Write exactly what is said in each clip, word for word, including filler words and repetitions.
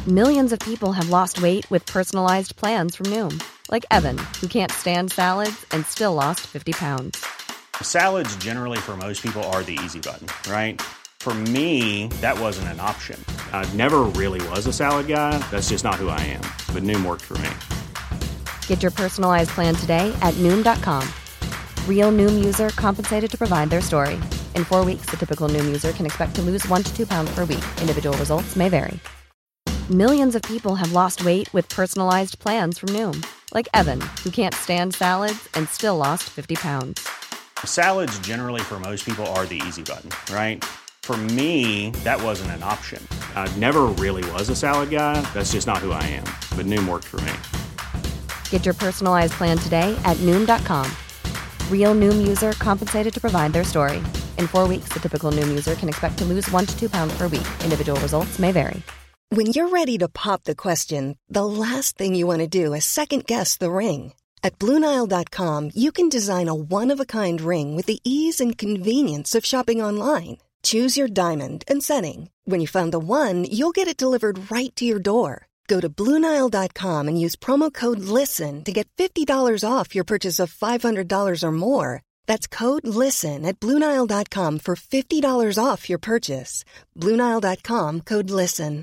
Millions of people have lost weight with personalized plans from Noom. Like Evan, who can't stand salads and still lost fifty pounds. Salads generally for most people are the easy button, right? For me, that wasn't an option. I never really was a salad guy. That's just not who I am. But Noom worked for me. Get your personalized plan today at Noom dot com. Real Noom user compensated to provide their story. In four weeks, the typical Noom user can expect to lose one to two pounds per week. Individual results may vary. Millions of people have lost weight with personalized plans from Noom. Like Evan, who can't stand salads and still lost fifty pounds. Salads generally for most people are the easy button, right? For me, that wasn't an option. I never really was a salad guy. That's just not who I am. But Noom worked for me. Get your personalized plan today at Noom dot com. Real Noom user compensated to provide their story. In four weeks, the typical Noom user can expect to lose one to two pounds per week. Individual results may vary. When you're ready to pop the question, the last thing you want to do is second-guess the ring. At Blue Nile dot com, you can design a one-of-a-kind ring with the ease and convenience of shopping online. Choose your diamond and setting. When you find the one, you'll get it delivered right to your door. Go to Blue Nile dot com and use promo code LISTEN to get fifty dollars off your purchase of five hundred dollars or more. That's code LISTEN at Blue Nile dot com for fifty dollars off your purchase. Blue Nile dot com, code LISTEN.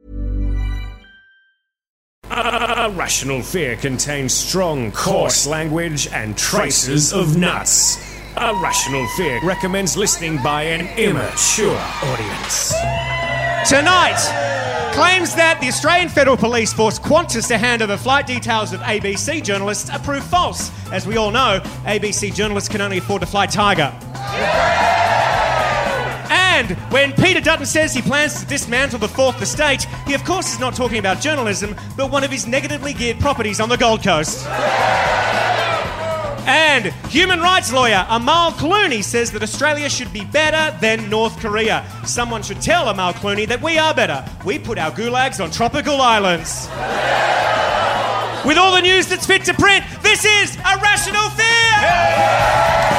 A Rational Fear contains strong, coarse language and traces of nuts. A Rational Fear recommends listening by an immature audience. Tonight, claims that the Australian Federal Police forced Qantas to hand over flight details of A B C journalists are proof false. As we all know, A B C journalists can only afford to fly Tiger. And when Peter Dutton says he plans to dismantle the Fourth Estate, he of course is not talking about journalism, but one of his negatively geared properties on the Gold Coast. And human rights lawyer Amal Clooney says that Australia should be better than North Korea. Someone should tell Amal Clooney that we are better. We put our gulags on tropical islands. With all the news that's fit to print, this is A Rational Fear!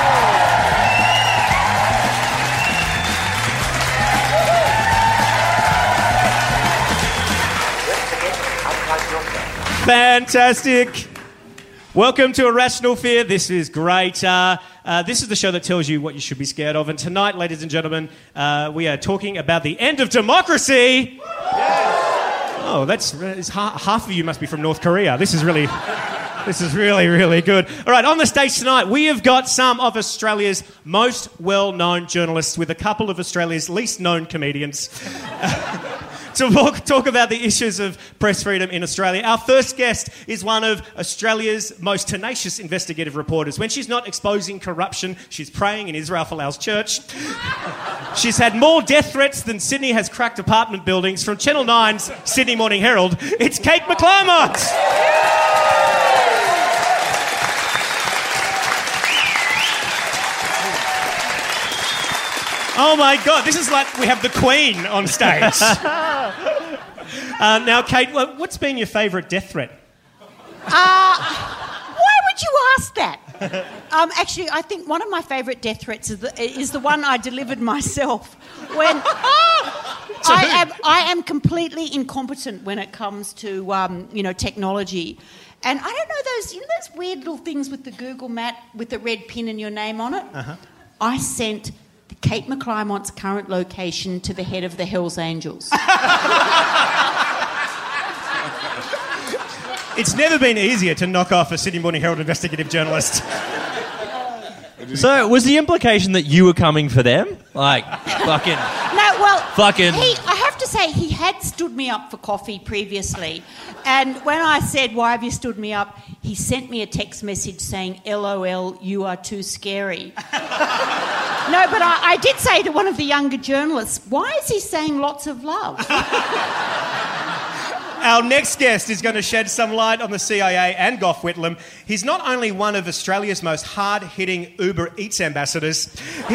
Fantastic. Welcome to A Rational Fear. This is great. Uh, uh, this is the show that tells you what you should be scared of. And tonight, ladies and gentlemen, uh, we are talking about the end of democracy. Yes. Oh, that's, that's half, half of you must be from North Korea. This is really, this is really, really good. All right, on the stage tonight, we have got some of Australia's most well-known journalists with a couple of Australia's least-known comedians. To talk, talk about the issues of press freedom in Australia. Our first guest is one of Australia's most tenacious investigative reporters. When she's not exposing corruption, she's praying in Israel Folau's church. She's had more death threats than Sydney has cracked apartment buildings. From Channel nine's Sydney Morning Herald, it's Kate McClymont. Oh my God, this is like we have the Queen on stage. uh, now, Kate, what's been your favourite death threat? Uh, why would you ask that? Um, actually, I think one of my favourite death threats is the, is the one I delivered myself when I am I am completely incompetent when it comes to um, you know technology. And I don't know those you know those weird little things with the Google Map with the red pin and your name on it? Uh-huh. I sent Kate McClymont's current location to the head of the Hells Angels. It's never been easier to knock off a Sydney Morning Herald investigative journalist. So, was the implication that you were coming for them? Like, fucking... No, well... Fucking... He, I have to say, he had stood me up for coffee previously. And when I said, why have you stood me up, he sent me a text message saying, L O L, you are too scary. No, but I, I did say to one of the younger journalists, why is he saying lots of love? Our next guest is going to shed some light on the C I A and Gough Whitlam. He's not only one of Australia's most hard-hitting Uber Eats ambassadors, he...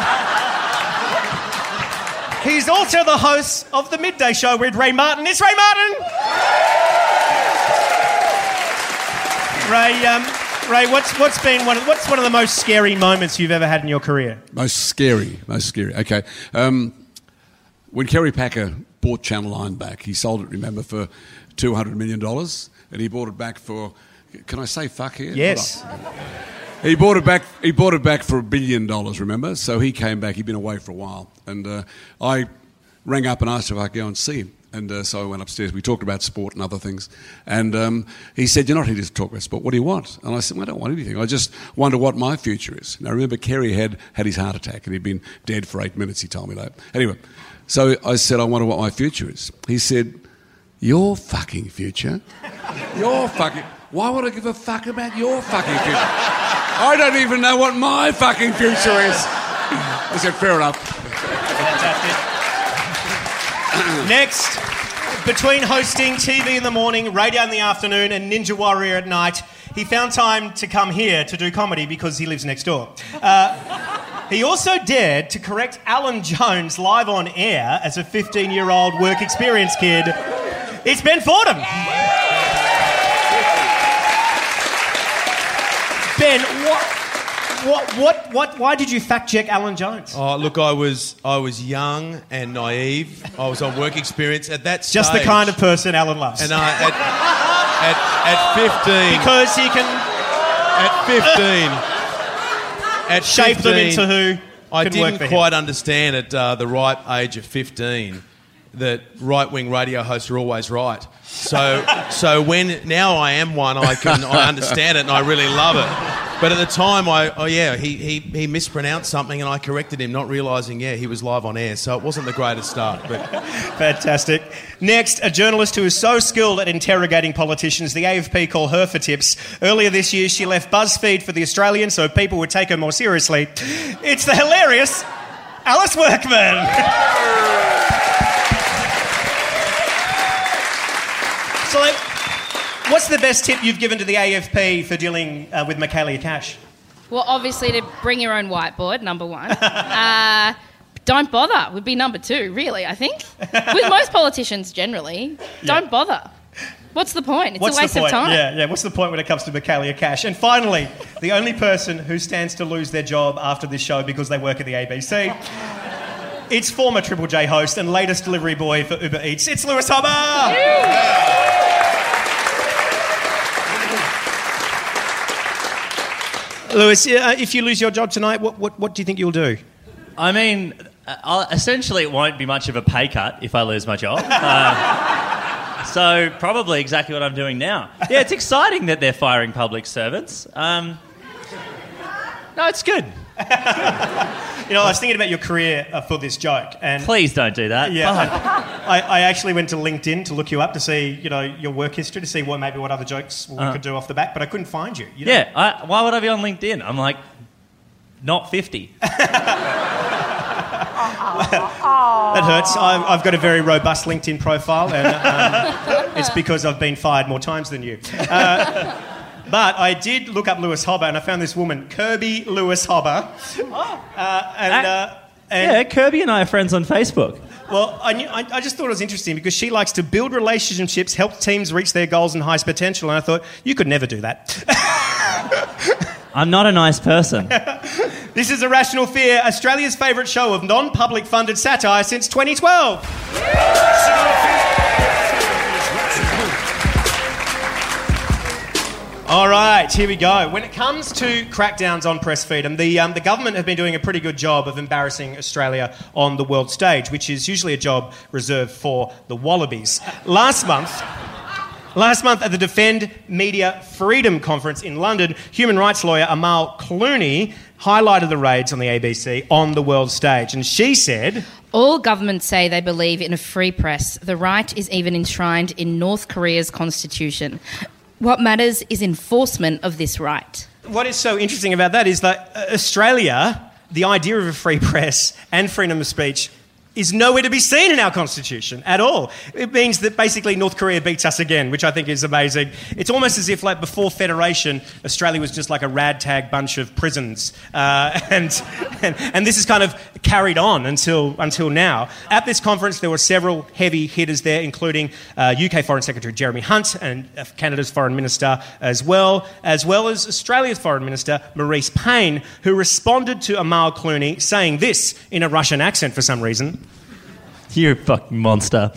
he's also the host of the Midday Show with Ray Martin. It's Ray Martin! Ray, um... Ray, what's what's been one of, what's one of the most scary moments you've ever had in your career? Most scary, most scary. Okay, um, when Kerry Packer bought Channel nine back. He sold it, remember, for two hundred million dollars, and he bought it back for, can I say fuck here? Yes. He bought it back. He bought it back for a billion dollars. Remember? So he came back. He'd been away for a while, and uh, I rang up and asked if I could go and see him. And uh, so I went upstairs. We talked about sport and other things. And um, he said, "You're not here to talk about sport. What do you want?" And I said, "Well, I don't want anything. I just wonder what my future is." And I remember Kerry had had his heart attack, and he'd been dead for eight minutes. He told me that. Anyway, so I said, "I wonder what my future is." He said, "Your fucking future? Your fucking... Why would I give a fuck about your fucking future? I don't even know what my fucking future is." I said, "Fair enough." Fantastic. Next, between hosting T V in the morning, radio in the afternoon and Ninja Warrior at night, he found time to come here to do comedy because he lives next door. Uh, he also dared to correct Alan Jones live on air as a fifteen-year-old work experience kid. It's Ben Fordham. Ben, what, what, what, what, why did you fact-check Alan Jones? Oh, look, I was I was young and naive. I was on work experience at that stage. Just the kind of person Alan loves. And I, at, at, at fifteen... Because he can... At fifteen... At shape fifteen, them into who I can work didn't for him. quite understand at uh, the ripe age of fifteen that right-wing radio hosts are always right. So, so when now I am one, I can I understand it and I really love it. But at the time, I oh yeah, he, he he mispronounced something and I corrected him, not realising yeah he was live on air. So it wasn't the greatest start. But fantastic. Next, a journalist who is so skilled at interrogating politicians, the A F P call her for tips. Earlier this year, she left BuzzFeed for The Australian so people would take her more seriously. It's the hilarious Alice Workman. So, like, what's the best tip you've given to the A F P for dealing uh, with Michaelia Cash? Well, obviously to bring your own whiteboard, number one. uh, don't bother would be number two, really, I think. With most politicians generally, don't yeah. bother. What's the point? It's what's a waste the point? of time. Yeah, yeah. What's the point when it comes to Michaelia Cash? And finally, the only person who stands to lose their job after this show because they work at the A B C... It's former Triple J host and latest delivery boy for Uber Eats. It's Lewis Hobba! Lewis, uh, if you lose your job tonight, what, what, what do you think you'll do? I mean, I'll, essentially it won't be much of a pay cut if I lose my job. Uh, so probably exactly what I'm doing now. Yeah, it's exciting that they're firing public servants. Um, no, it's good. You know, I was thinking about your career uh, for this joke, and please don't do that. Yeah, I, I actually went to LinkedIn to look you up to see, you know, your work history to see what maybe what other jokes we uh, could do off the back, but I couldn't find you. you know? Yeah, I, why would I be on LinkedIn? I'm like, not fifty. That hurts. I've, I've got a very robust LinkedIn profile, and um, it's because I've been fired more times than you. Uh, But I did look up Lewis Hobba and I found this woman, Kirby Lewis Hobba. Oh. Uh, and, uh, and yeah, Kirby and I are friends on Facebook. Well, I, knew, I, I just thought it was interesting because she likes to build relationships, help teams reach their goals and highest potential, and I thought, you could never do that. I'm not a nice person. This is Irrational Fear, Australia's favourite show of non-public funded satire since twenty twelve. All right, here we go. When it comes to crackdowns on press freedom, the, um, the government have been doing a pretty good job of embarrassing Australia on the world stage, which is usually a job reserved for the Wallabies. Last month... Last month at the Defend Media Freedom Conference in London, human rights lawyer Amal Clooney highlighted the raids on the A B C on the world stage, and she said... All governments say they believe in a free press. The right is even enshrined in North Korea's constitution. What matters is enforcement of this right. What is so interesting about that is that Australia, the idea of a free press and freedom of speech is nowhere to be seen in our constitution at all. It means that basically North Korea beats us again, which I think is amazing. It's almost as if, like, before Federation, Australia was just like a ragtag bunch of prisons. Uh, and, and and this is kind of carried on until until now. At this conference, there were several heavy hitters there, including uh, U K Foreign Secretary Jeremy Hunt and uh, Canada's Foreign Minister as well, as well as Australia's Foreign Minister Marise Payne, who responded to Amal Clooney saying this in a Russian accent for some reason. You fucking monster.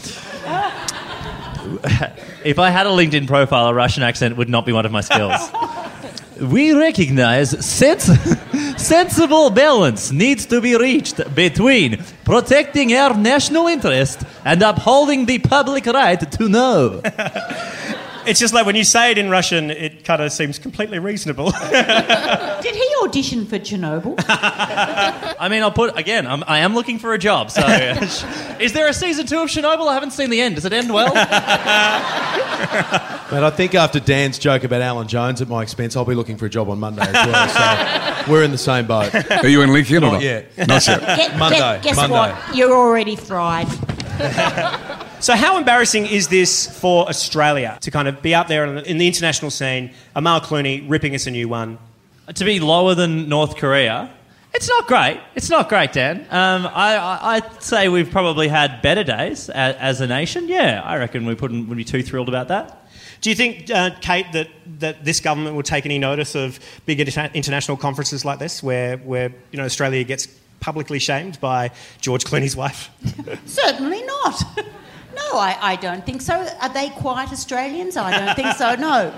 If I had a LinkedIn profile, a Russian accent would not be one of my skills. We recognize sens- sensible balance needs to be reached between protecting our national interest and upholding the public right to know. It's just like when you say it in Russian, it kind of seems completely reasonable. Did he audition for Chernobyl? I mean, I'll put, again, I'm, I am looking for a job, so... Is there a season two of Chernobyl? I haven't seen the end. Does it end well? But I think after Dan's joke about Alan Jones at my expense, I'll be looking for a job on Monday as well. So we're in the same boat. Are you in LinkedIn or Not not? yet. Not yet. Get- Monday, get- guess Monday. what? You're already fried. So how embarrassing is this for Australia to kind of be up there in the, in the international scene, Amal Clooney ripping us a new one? To be lower than North Korea, it's not great. It's not great, Dan. Um, I, I, I'd say we've probably had better days as, as a nation. Yeah, I reckon we wouldn't, wouldn't be too thrilled about that. Do you think, uh, Kate, that, that this government will take any notice of big inter- international conferences like this where, where you know, Australia gets publicly shamed by George Clooney's wife? Certainly not. No, I, I don't think so. Are they quiet Australians? I don't think so, no.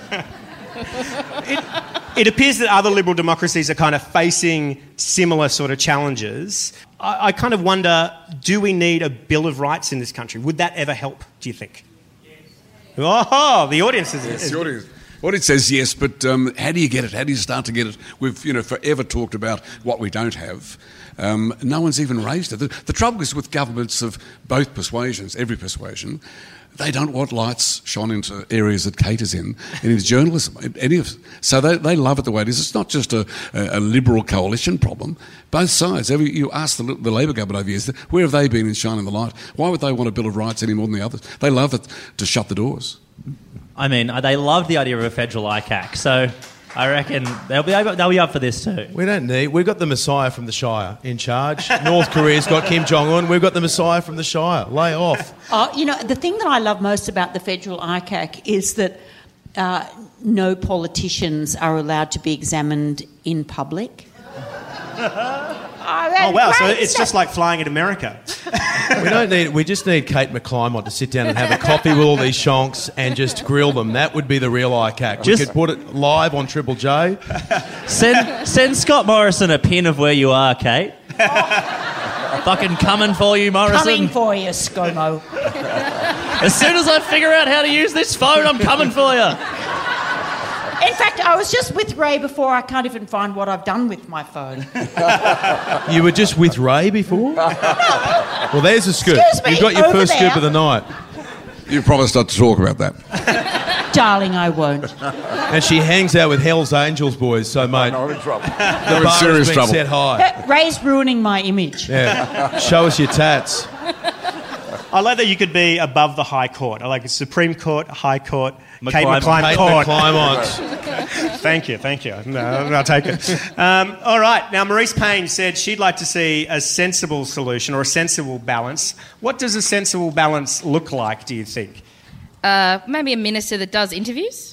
It, it appears that other liberal democracies are kind of facing similar sort of challenges. I, I kind of wonder, do we need a Bill of Rights in this country? Would that ever help, do you think? Yes. Oh, the audience is... Yes, is the audience. Audience says yes, but um, how do you get it? How do you start to get it? We've, you know, forever talked about what we don't have. Um, no one's even raised it. The, the trouble is with governments of both persuasions, every persuasion, they don't want lights shone into areas that Kate is in, and into journalism. Any of, so they, they love it the way it is. It's not just a, a, a Liberal coalition problem. Both sides. Every, you ask the, the Labor government over years, where have they been in shining the light? Why would they want a Bill of Rights any more than the others? They love it to shut the doors. I mean, they loved the idea of a federal I C A C, so I reckon they'll be able, they'll be up for this too. We don't need... We've got the Messiah from the Shire in charge. North Korea's got Kim Jong-un. We've got the Messiah from the Shire. Lay off. Oh, you know, the thing that I love most about the federal I C A C is that uh, no politicians are allowed to be examined in public. Oh, wow, so it's just like flying in America. We don't need... We just need Kate McClymont to sit down and have a coffee with all these shonks and just grill them. That would be the real I C A C. Just- We could put it live on Triple J. Send, send Scott Morrison a pin of where you are, Kate. Fucking coming for you, Morrison. Coming for you, ScoMo. As soon as I figure out how to use this phone, I'm coming for you. In fact, I was just with Ray before. I can't even find what I've done with my phone. You were just with Ray before? Well, there's a scoop. Excuse me, You've got your over first there. scoop of the night. You promised not to talk about that. Darling, I won't. And she hangs out with Hell's Angels boys, so, mate, I'm in trouble. the I'm in bar serious has been trouble. set high. Ray's ruining my image. Yeah. Show us your tats. I like that you could be above the High Court. I like the Supreme Court, High Court, Kate McClymont. McClymont Kate Court. McClymont. Thank you, thank you. No, I'll take it. Um, all right, now Maurice Payne said she'd like to see a sensible solution or a sensible balance. What does a sensible balance look like, do you think? Uh, maybe a minister that does interviews.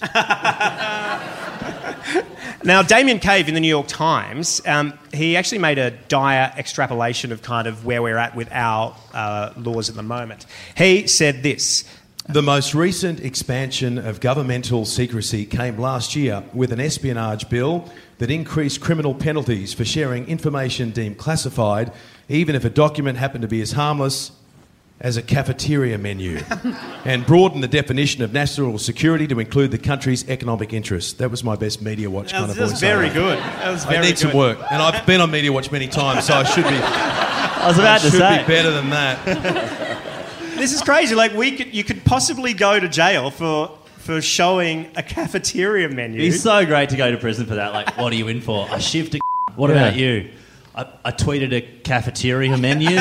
Now, Damien Cave in the New York Times, um, he actually made a dire extrapolation of kind of where we're at with our uh, laws at the moment. He said this. The most recent expansion of governmental secrecy came last year with an espionage bill that increased criminal penalties for sharing information deemed classified, even if a document happened to be as harmless as a cafeteria menu, and broadened the definition of national security to include the country's economic interests. That was my best Media Watch kind of That was voice. very good. That was very I need good. some work, and I've been on Media Watch many times, so I should be. I was about I to should say. be better than that. This is crazy. Like, we could, you could possibly go to jail for for showing a cafeteria menu. He's so great to go to prison for that. Like, what are you in for? I shifted. What Yeah. about you? I, I tweeted a cafeteria menu.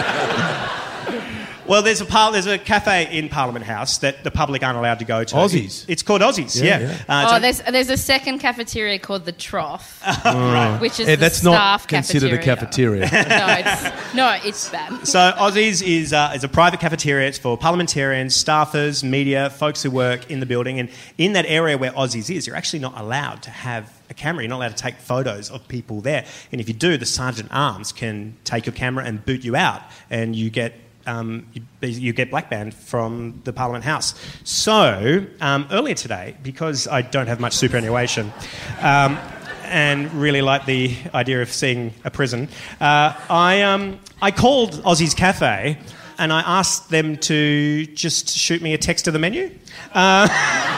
Well, there's a par- there's a cafe in Parliament House that the public aren't allowed to go to. Aussies? It's called Aussies, yeah. Yeah, yeah. Uh, Oh, so- there's there's a second cafeteria called the Trough, right. which is Yeah, the that's staff not considered a cafeteria. no, it's no, it's bad. So Aussies is uh, is a private cafeteria. It's for parliamentarians, staffers, media, folks who work in the building. And in that area where Aussies is, you're actually not allowed to have a camera. You're not allowed to take photos of people there. And if you do, the Sergeant Arms can take your camera and boot you out, and you get um, you, you get black banned from the Parliament House. So um, earlier today, because I don't have much superannuation um, and really like the idea of seeing a prison, uh, I um, I called Aussie's Cafe and I asked them to just shoot me a text of the menu. Uh,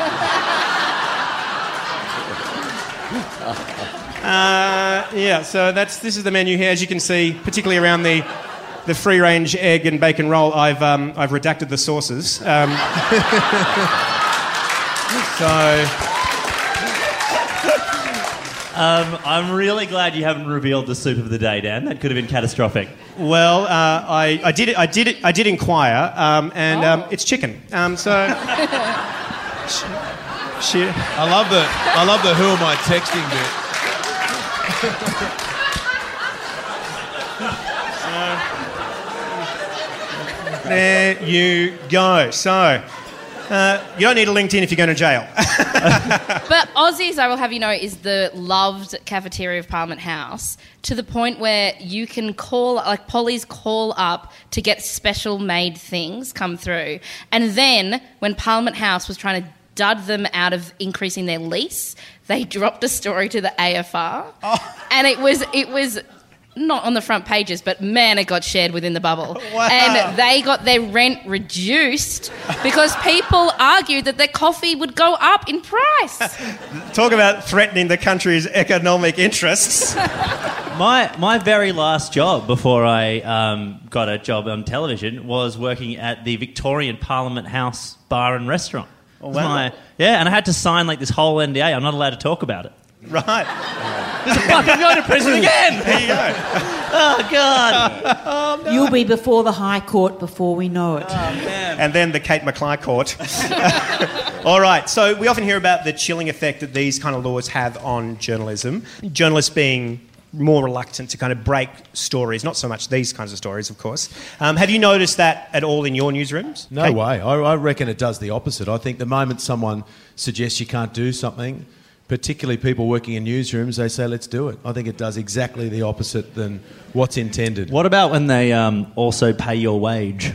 Uh, yeah, so that's this is the menu here. As you can see, particularly around the the free-range egg and bacon roll, I've um, I've redacted the sauces. Um, so, Um, I'm really glad you haven't revealed the soup of the day, Dan. That could have been catastrophic. well, uh, I I did I did I did inquire, um, and um, it's chicken. Um, so, she, she, I love the I love the who am I texting bit. there you go. So, uh, you don't need a LinkedIn if you're going to jail. But Aussies, I will have you know, is the loved cafeteria of Parliament House, to the point where you can call, like Polly's call up to get special made things come through. And then when Parliament House was trying to dud them out of increasing their lease, they dropped a story to the A F R. Oh. And it was it was not on the front pages, but man, it got shared within the bubble. Wow. And they got their rent reduced because people argued that their coffee would go up in price. Talk about threatening the country's economic interests. My my very last job before I um, got a job on television was working at the Victorian Parliament House Bar and Restaurant. Oh, wow. My, yeah, and I had to sign like this whole N D A. I'm not allowed to talk about it. Right. Fuck, I'm going to prison again! There you go. Oh, God. Oh, no. You'll be before the High Court before we know it. Oh, man. And then the Kate McClay court. All right, so we often hear about the chilling effect that these kind of laws have on journalism. Journalists being more reluctant to kind of break stories, not so much these kinds of stories, of course. Um, have you noticed that at all in your newsrooms? No Kate? way. I, I reckon it does the opposite. I think the moment someone suggests you can't do something, particularly people working in newsrooms, they say, let's do it. I think it does exactly the opposite than what's intended. What about when they um, also pay your wage?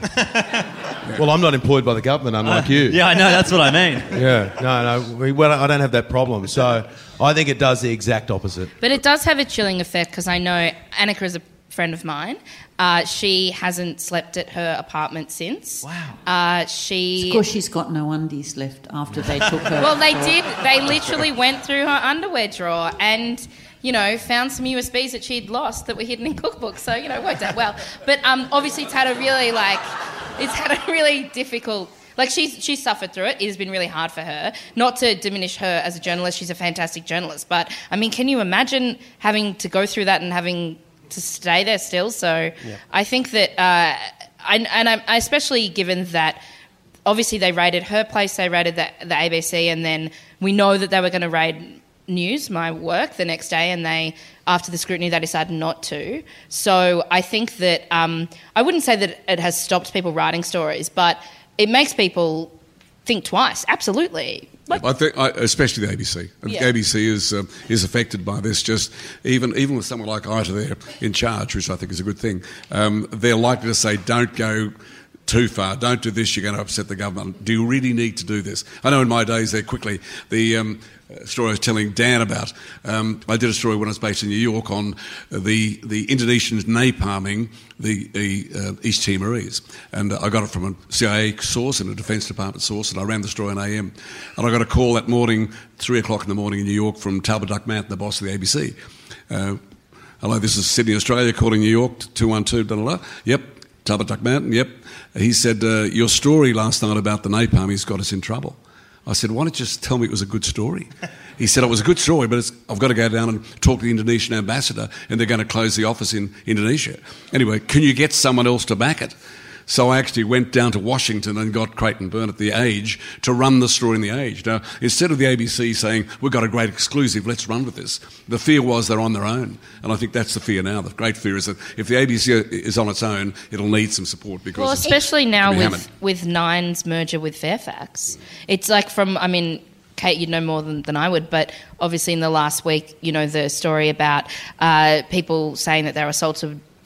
Well, I'm not employed by the government, unlike uh, you. Yeah, I know, that's what I mean. Yeah, no, no, we, well, I don't have that problem. So I think it does the exact opposite. But it does have a chilling effect because I know Annika is a friend of mine. Uh, she hasn't slept at her apartment since. Wow. Uh, she... Of course, she's got no undies left after they took her. Well, they did. They literally went through her underwear drawer and, you know, found some U S Bs that she'd lost that were hidden in cookbooks. So, you know, it worked out well. But um, obviously it's had a really, like... It's had a really difficult... Like, she's, she's suffered through it. It has been really hard for her. Not to diminish her as a journalist. She's a fantastic journalist. But, I mean, can you imagine having to go through that and having to stay there still? So yeah. I think that... Uh, I, and I, especially given that, obviously, they raided her place, they raided the, the A B C, and then we know that they were going to raid News, my work, the next day, and they, after the scrutiny, they decided not to. So I think that... Um, I wouldn't say that it has stopped people writing stories, but it makes people think twice, absolutely. Like, I think, I, especially the A B C. Yeah. The A B C is um, is affected by this. Just even even with someone like Ita there in charge, which I think is a good thing, um, they're likely to say, "Don't go too far. Don't do this. You're going to upset the government. Do you really need to do this?" I know in my days there, quickly, the um, story I was telling Dan about, um, I did a story when I was based in New York on the the Indonesians napalming the, the uh, East Timorese. And I got it from a C I A source and a Defence Department source, and I ran the story on A M. And I got a call that morning, three o'clock in the morning in New York, from Talbot Duck Mountain, the boss of the A B C. Uh, hello, this is Sydney, Australia, calling New York, two one two, da da da. Yep, Talbot Duck Mountain, yep. He said, uh, your story last night about the napalm has got us in trouble. I said, why don't you just tell me it was a good story? He said, it was a good story, but it's, I've got to go down and talk to the Indonesian ambassador, and they're going to close the office in Indonesia. Anyway, can you get someone else to back it? So I actually went down to Washington and got Creighton Byrne at The Age to run the story in The Age. Now, instead of the A B C saying, we've got a great exclusive, let's run with this, the fear was they're on their own. And I think that's the fear now. The great fear is that if the A B C is on its own, it'll need some support. Because well, especially now with, hammered. with Nine's merger with Fairfax. It's like from, I mean... Kate, you'd know more than, than I would, but obviously in the last week, you know, the story about uh, people saying that they were assaulted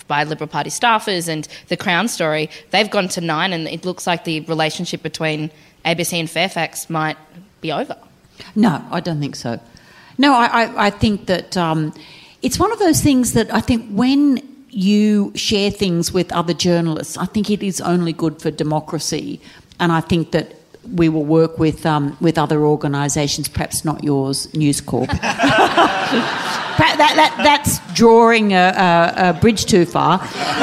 by Liberal Party staffers, and the Crown story, they've gone to nine, and it looks like the relationship between A B C and Fairfax might be over. No, I don't think so. No, I, I, I think that um, it's one of those things that I think when you share things with other journalists, I think it is only good for democracy, and I think that we will work with um, with other organisations, perhaps not yours, News Corp. that, that, that's drawing a, a, a bridge too far.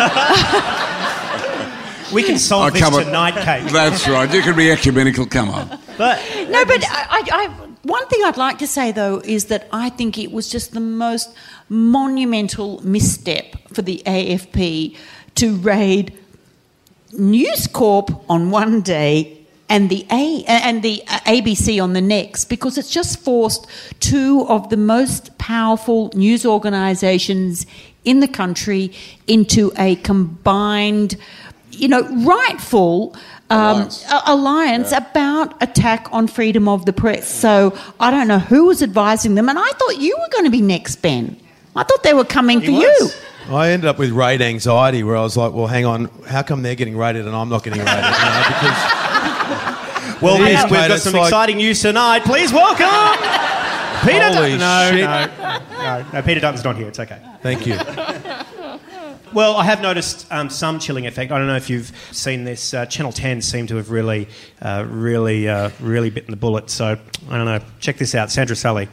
We can solve Oh, this come on. tonight, Kate. That's right. You can be ecumenical. Come on. But No, but I, I, I, one thing I'd like to say, though, is that I think it was just the most monumental misstep for the A F P to raid News Corp on one day and the A and the A B C on the next, because it's just forced two of the most powerful news organisations in the country into a combined, you know, rightful um, Alliance. a- alliance Yeah. about attack on freedom of the press. So I don't know who was advising them, and I thought you were going to be next, Ben. I thought they were coming for was. you. I ended up with raid anxiety, where I was like, well, hang on, how come they're getting raided and I'm not getting raided? You know, because well, It we've, is, we've mate, got it's some like- exciting news tonight. Please welcome Peter Holy Dutton. No, shit. no, no, no, Peter Dutton's not here. It's okay. thank you. Well, I have noticed um, some chilling effect. I don't know if you've seen this. Uh, Channel ten seem to have really, uh, really, uh, really bitten the bullet. So, I don't know. Check this out. Sandra Sully.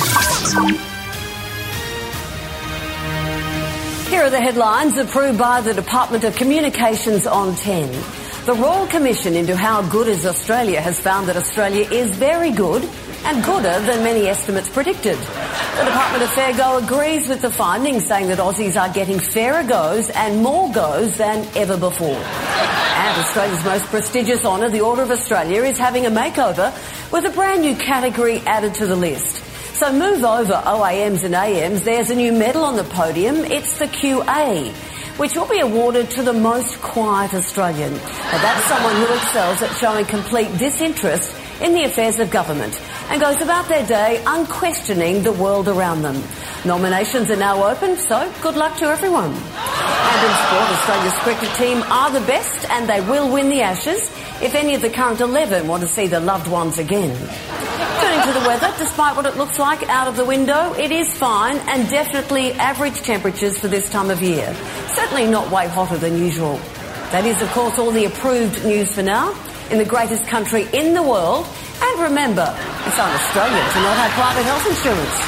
Here are the headlines approved by the Department of Communications on ten. The Royal Commission into How Good is Australia has found that Australia is very good and gooder than many estimates predicted. The Department of Fair Go agrees with the findings, saying that Aussies are getting fairer goes and more goes than ever before. And Australia's most prestigious honour, the Order of Australia, is having a makeover with a brand new category added to the list. So move over O A Ms and A Ms. There's a new medal on the podium. It's the Q A, which will be awarded to the most quiet Australian. Now, that's someone who excels at showing complete disinterest in the affairs of government and goes about their day unquestioning the world around them. Nominations are now open, so good luck to everyone. And in sport, Australia's cricket team are the best, and they will win the Ashes if any of the current eleven want to see their loved ones again. Turning to the weather, despite what it looks like out of the window, it is fine and definitely average temperatures for this time of year. Certainly not way hotter than usual. That is, of course, all the approved news for now in the greatest country in the world. And remember, it's un-Australian to not have private health insurance.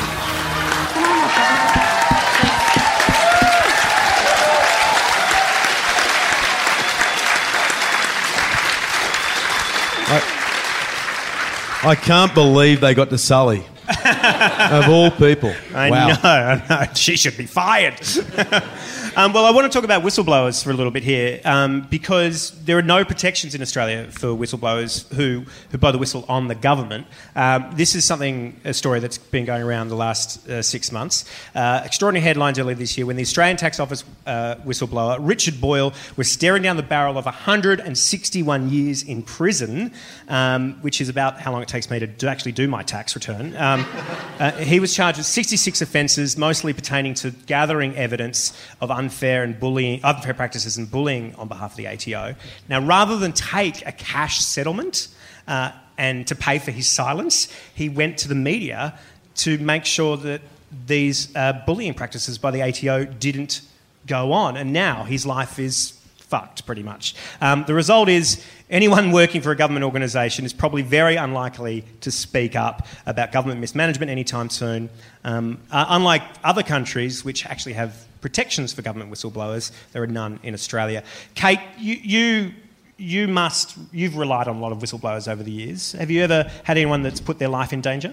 I can't believe they got to Sully. Of all people. I wow. know, I know. She should be fired. um, well, I want to talk about whistleblowers for a little bit here, um, because there are no protections in Australia for whistleblowers who, who blow the whistle on the government. Um, this is something, a story that's been going around the last uh, six months. Uh, extraordinary headlines earlier this year when the Australian Tax Office uh, whistleblower, Richard Boyle, was staring down the barrel of one hundred sixty-one years in prison, um, which is about how long it takes me to, to actually do my tax return. Um, Uh, he was charged with sixty-six offences, mostly pertaining to gathering evidence of unfair and bullying, unfair practices and bullying on behalf of the A T O. Now, rather than take a cash settlement uh, and to pay for his silence, he went to the media to make sure that these uh, bullying practices by the A T O didn't go on. And now his life is fucked, pretty much. Um, the result is anyone working for a government organisation is probably very unlikely to speak up about government mismanagement anytime soon. Um, uh, unlike other countries which actually have protections for government whistleblowers, there are none in Australia. Kate, you, you, you must, you've relied on a lot of whistleblowers over the years. Have you ever had anyone that's put their life in danger?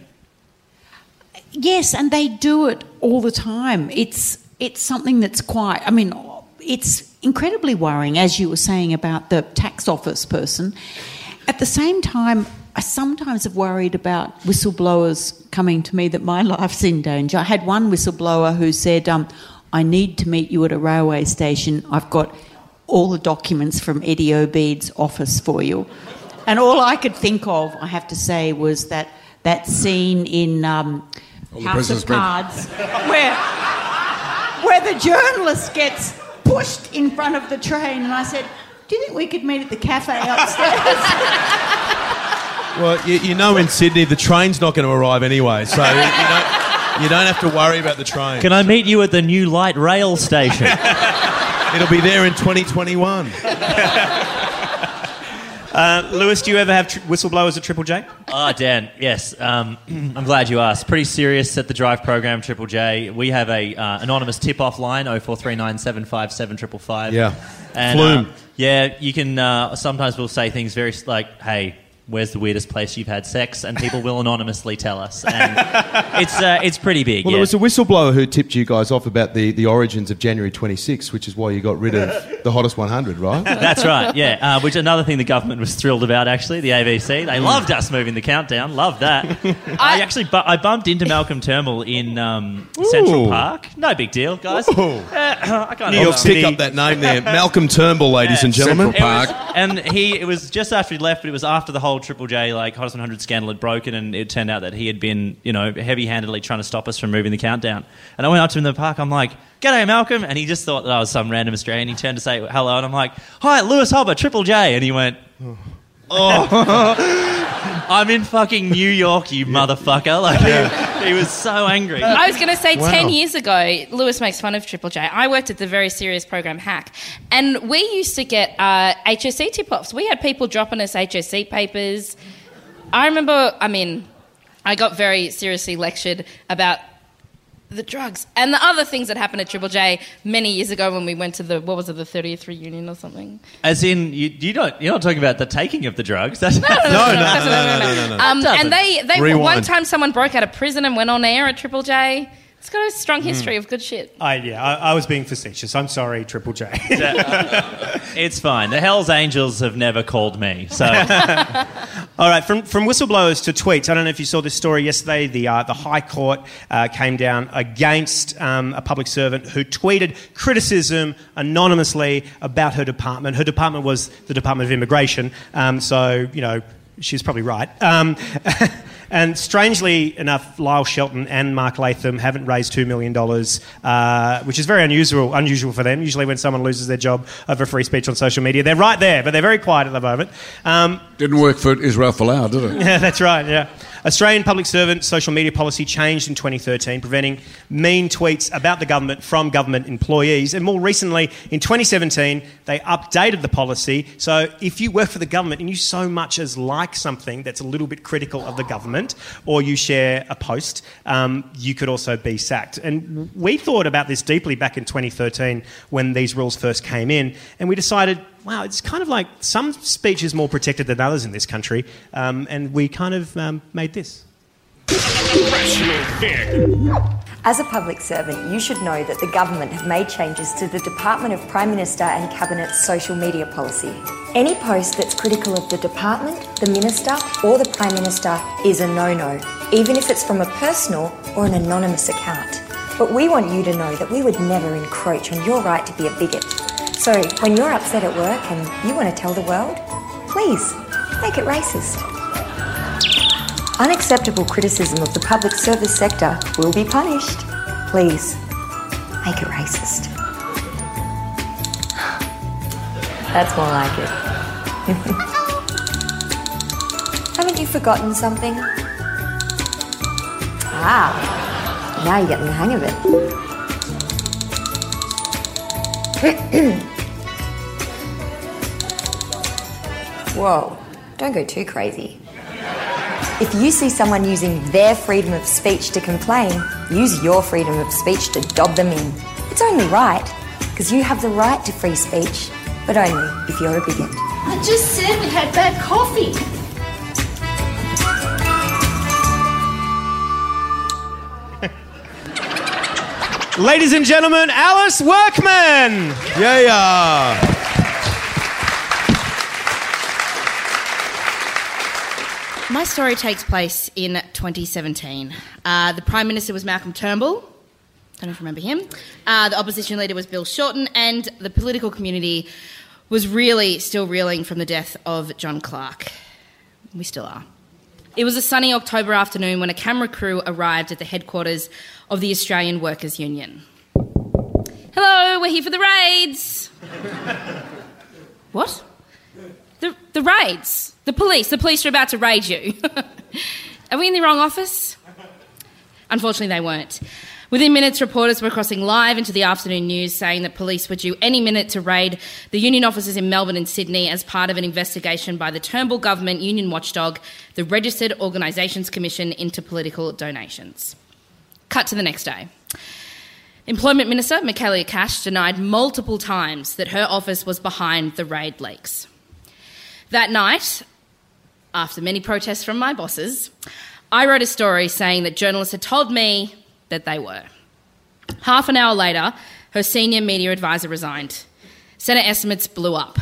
Yes, and they do it all the time. It's it's something that's quite, I mean, it's incredibly worrying, as you were saying about the tax office person. At the same time, I sometimes have worried about whistleblowers coming to me that my life's in danger. I had one whistleblower who said, um, I need to meet you at a railway station. I've got all the documents from Eddie Obeid's office for you. And all I could think of, I have to say, was that, that scene in um, House of Cards where, where the journalist gets put pushed in front of the train, and I said, do you think we could meet at the cafe upstairs? Well, you, you know in Sydney the train's not going to arrive anyway, so you, you, don't, you don't have to worry about the train. Can I meet you at the new light rail station? It'll be there in twenty twenty-one. Uh, Lewis, do you ever have tr- whistleblowers at Triple J? Oh, Dan, yes. Um, I'm glad you asked. Pretty serious at the Drive program, Triple J. We have a uh, anonymous tip-off line, oh four three nine seven five seven five five five. Yeah. And, Flume. Uh, yeah, you can... Uh, sometimes we'll say things very like, hey... where's the weirdest place you've had sex? And people will anonymously tell us. And it's uh, it's pretty big, Well, yeah. there was a whistleblower who tipped you guys off about the, the origins of January twenty-sixth, which is why you got rid of the hottest one hundred, right? That's right, yeah. Uh, which another thing the government was thrilled about, actually, the A B C. They loved us moving the countdown. Loved that. I actually bu- I bumped into Malcolm Turnbull in um, Central Park. No big deal, guys. Uh, I can't New York City. Pick up that name there. Malcolm Turnbull, ladies Yeah. and gentlemen. It was- and he, it was just after he left, but it was after the whole Triple J, like, Hottest one hundred scandal had broken, and it turned out that he had been, you know, heavy-handedly trying to stop us from moving the countdown. And I went up to him in the park, I'm like, g'day, Malcolm, and he just thought that I was some random Australian. He turned to say hello, and I'm like, hi, Lewis Hobber, Triple J, and he went, oh, I'm in fucking New York, you motherfucker. Like, he, he was so angry. I was going to say Wow. ten years ago, Lewis makes fun of Triple J. I worked at the very serious program Hack, and we used to get uh, H S C tip-offs. We had people dropping us H S C papers. I remember, I mean, I got very seriously lectured about the drugs and the other things that happened at Triple J many years ago when we went to the, what was it, the thirtieth reunion or something. As in, you, you don't, you're not talking about the taking of the drugs. That's, No, no, no, no, no, no, no, no, no, no. Um, That and they, they Rewind. one time someone broke out of prison and went on air at Triple J. It's got a strong history of good shit. I, yeah, I, I was being facetious. I'm sorry, Triple J. It's fine. The Hells Angels have never called me. So, All right, from, from whistleblowers to tweets. I don't know if you saw this story yesterday. The uh, the High Court uh, came down against um, a public servant who tweeted criticism anonymously about her department. Her department was the Department of Immigration, um, so, you know, she's probably right. Um, and strangely enough, Lyle Shelton and Mark Latham haven't raised two million dollars, uh, which is very unusual unusual for them. Usually when someone loses their job over free speech on social media, they're right there, but they're very quiet at the moment. Um, Didn't work for Israel Folau, did it? Yeah, that's right, yeah. Australian public servant social media policy changed in twenty thirteen, preventing mean tweets about the government from government employees. And more recently, in twenty seventeen, they updated the policy. So if you work for the government and you so much as like something that's a little bit critical of the government, or you share a post, um, you could also be sacked. And we thought about this deeply back in twenty thirteen when these rules first came in, and we decided, wow, it's kind of like some speech is more protected than others in this country, um, and we kind of um, made this. Rational Fear. As a public servant, you should know that the government have made changes to the Department of Prime Minister and Cabinet's social media policy. Any post that's critical of the department, the minister or the Prime Minister is a no-no, even if it's from a personal or an anonymous account. But we want you to know that we would never encroach on your right to be a bigot. So when you're upset at work and you want to tell the world, please, make it racist. Unacceptable criticism of the public service sector will be punished. Please, make it racist. That's more like it. Haven't you forgotten something? Ah, now you're getting the hang of it. Whoa, don't go too crazy. If you see someone using their freedom of speech to complain, use your freedom of speech to dob them in. It's only right, because you have the right to free speech, but only if you're a bigot. I just said we had bad coffee. Ladies and gentlemen, Alice Workman! Yeah, yeah. My story takes place in twenty seventeen. Uh, the Prime Minister was Malcolm Turnbull. Don't know if you remember him. Uh, the opposition leader was Bill Shorten, and the political community was really still reeling from the death of John Clark. We still are. It was a sunny October afternoon when a camera crew arrived at the headquarters of the Australian Workers' Union. Hello, we're here for the raids. What? The, the raids? The police? The police are about to raid you. Are we in the wrong office? Unfortunately, they weren't. Within minutes, reporters were crossing live into the afternoon news saying that police were due any minute to raid the union offices in Melbourne and Sydney as part of an investigation by the Turnbull government union watchdog, the Registered Organisations Commission into political donations. Cut to the next day. Employment Minister Michaelia Cash denied multiple times that her office was behind the raid leaks. That night, after many protests from my bosses, I wrote a story saying that journalists had told me that they were. Half an hour later, her senior media advisor resigned. Senate estimates blew up.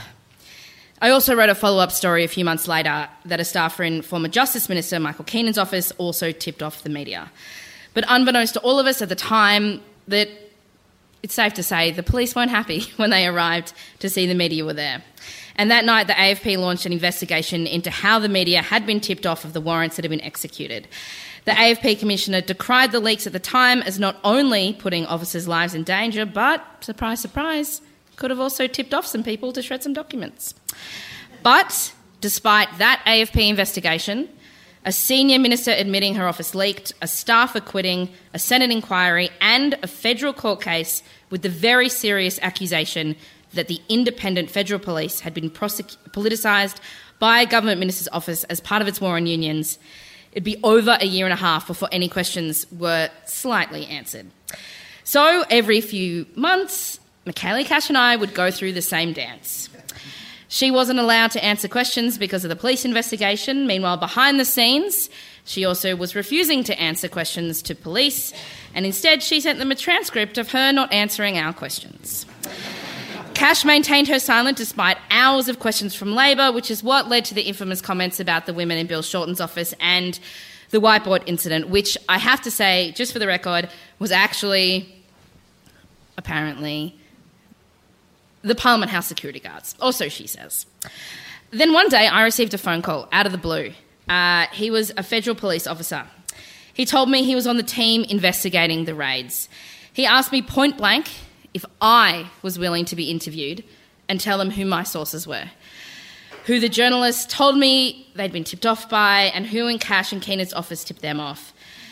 I also wrote a follow-up story a few months later that a staffer in former Justice Minister Michael Keenan's office also tipped off the media. But unbeknownst to all of us at the time, that it's safe to say the police weren't happy when they arrived to see the media were there. And that night, the A F P launched an investigation into how the media had been tipped off of the warrants that had been executed. The A F P Commissioner decried the leaks at the time as not only putting officers' lives in danger, but, surprise, surprise, could have also tipped off some people to shred some documents. But, despite that A F P investigation, a senior minister admitting her office leaked, a staffer quitting, a Senate inquiry, and a federal court case with the very serious accusation that the independent federal police had been prosec- politicised by a government minister's office as part of its war on unions, it'd be over a year and a half before any questions were slightly answered. So every few months, Michaelia Cash and I would go through the same dance. She wasn't allowed to answer questions because of the police investigation. Meanwhile, behind the scenes, she also was refusing to answer questions to police, and instead she sent them a transcript of her not answering our questions. Cash maintained her silence despite hours of questions from Labor, which is what led to the infamous comments about the women in Bill Shorten's office and the whiteboard incident, which I have to say, just for the record, was actually, apparently, the Parliament House security guards. Or so she says. Then one day I received a phone call out of the blue. Uh, he was a federal police officer. He told me he was on the team investigating the raids. He asked me point blank if I was willing to be interviewed and tell them who my sources were, who the journalists told me they'd been tipped off by, and who in Cash and Keenan's office tipped them off.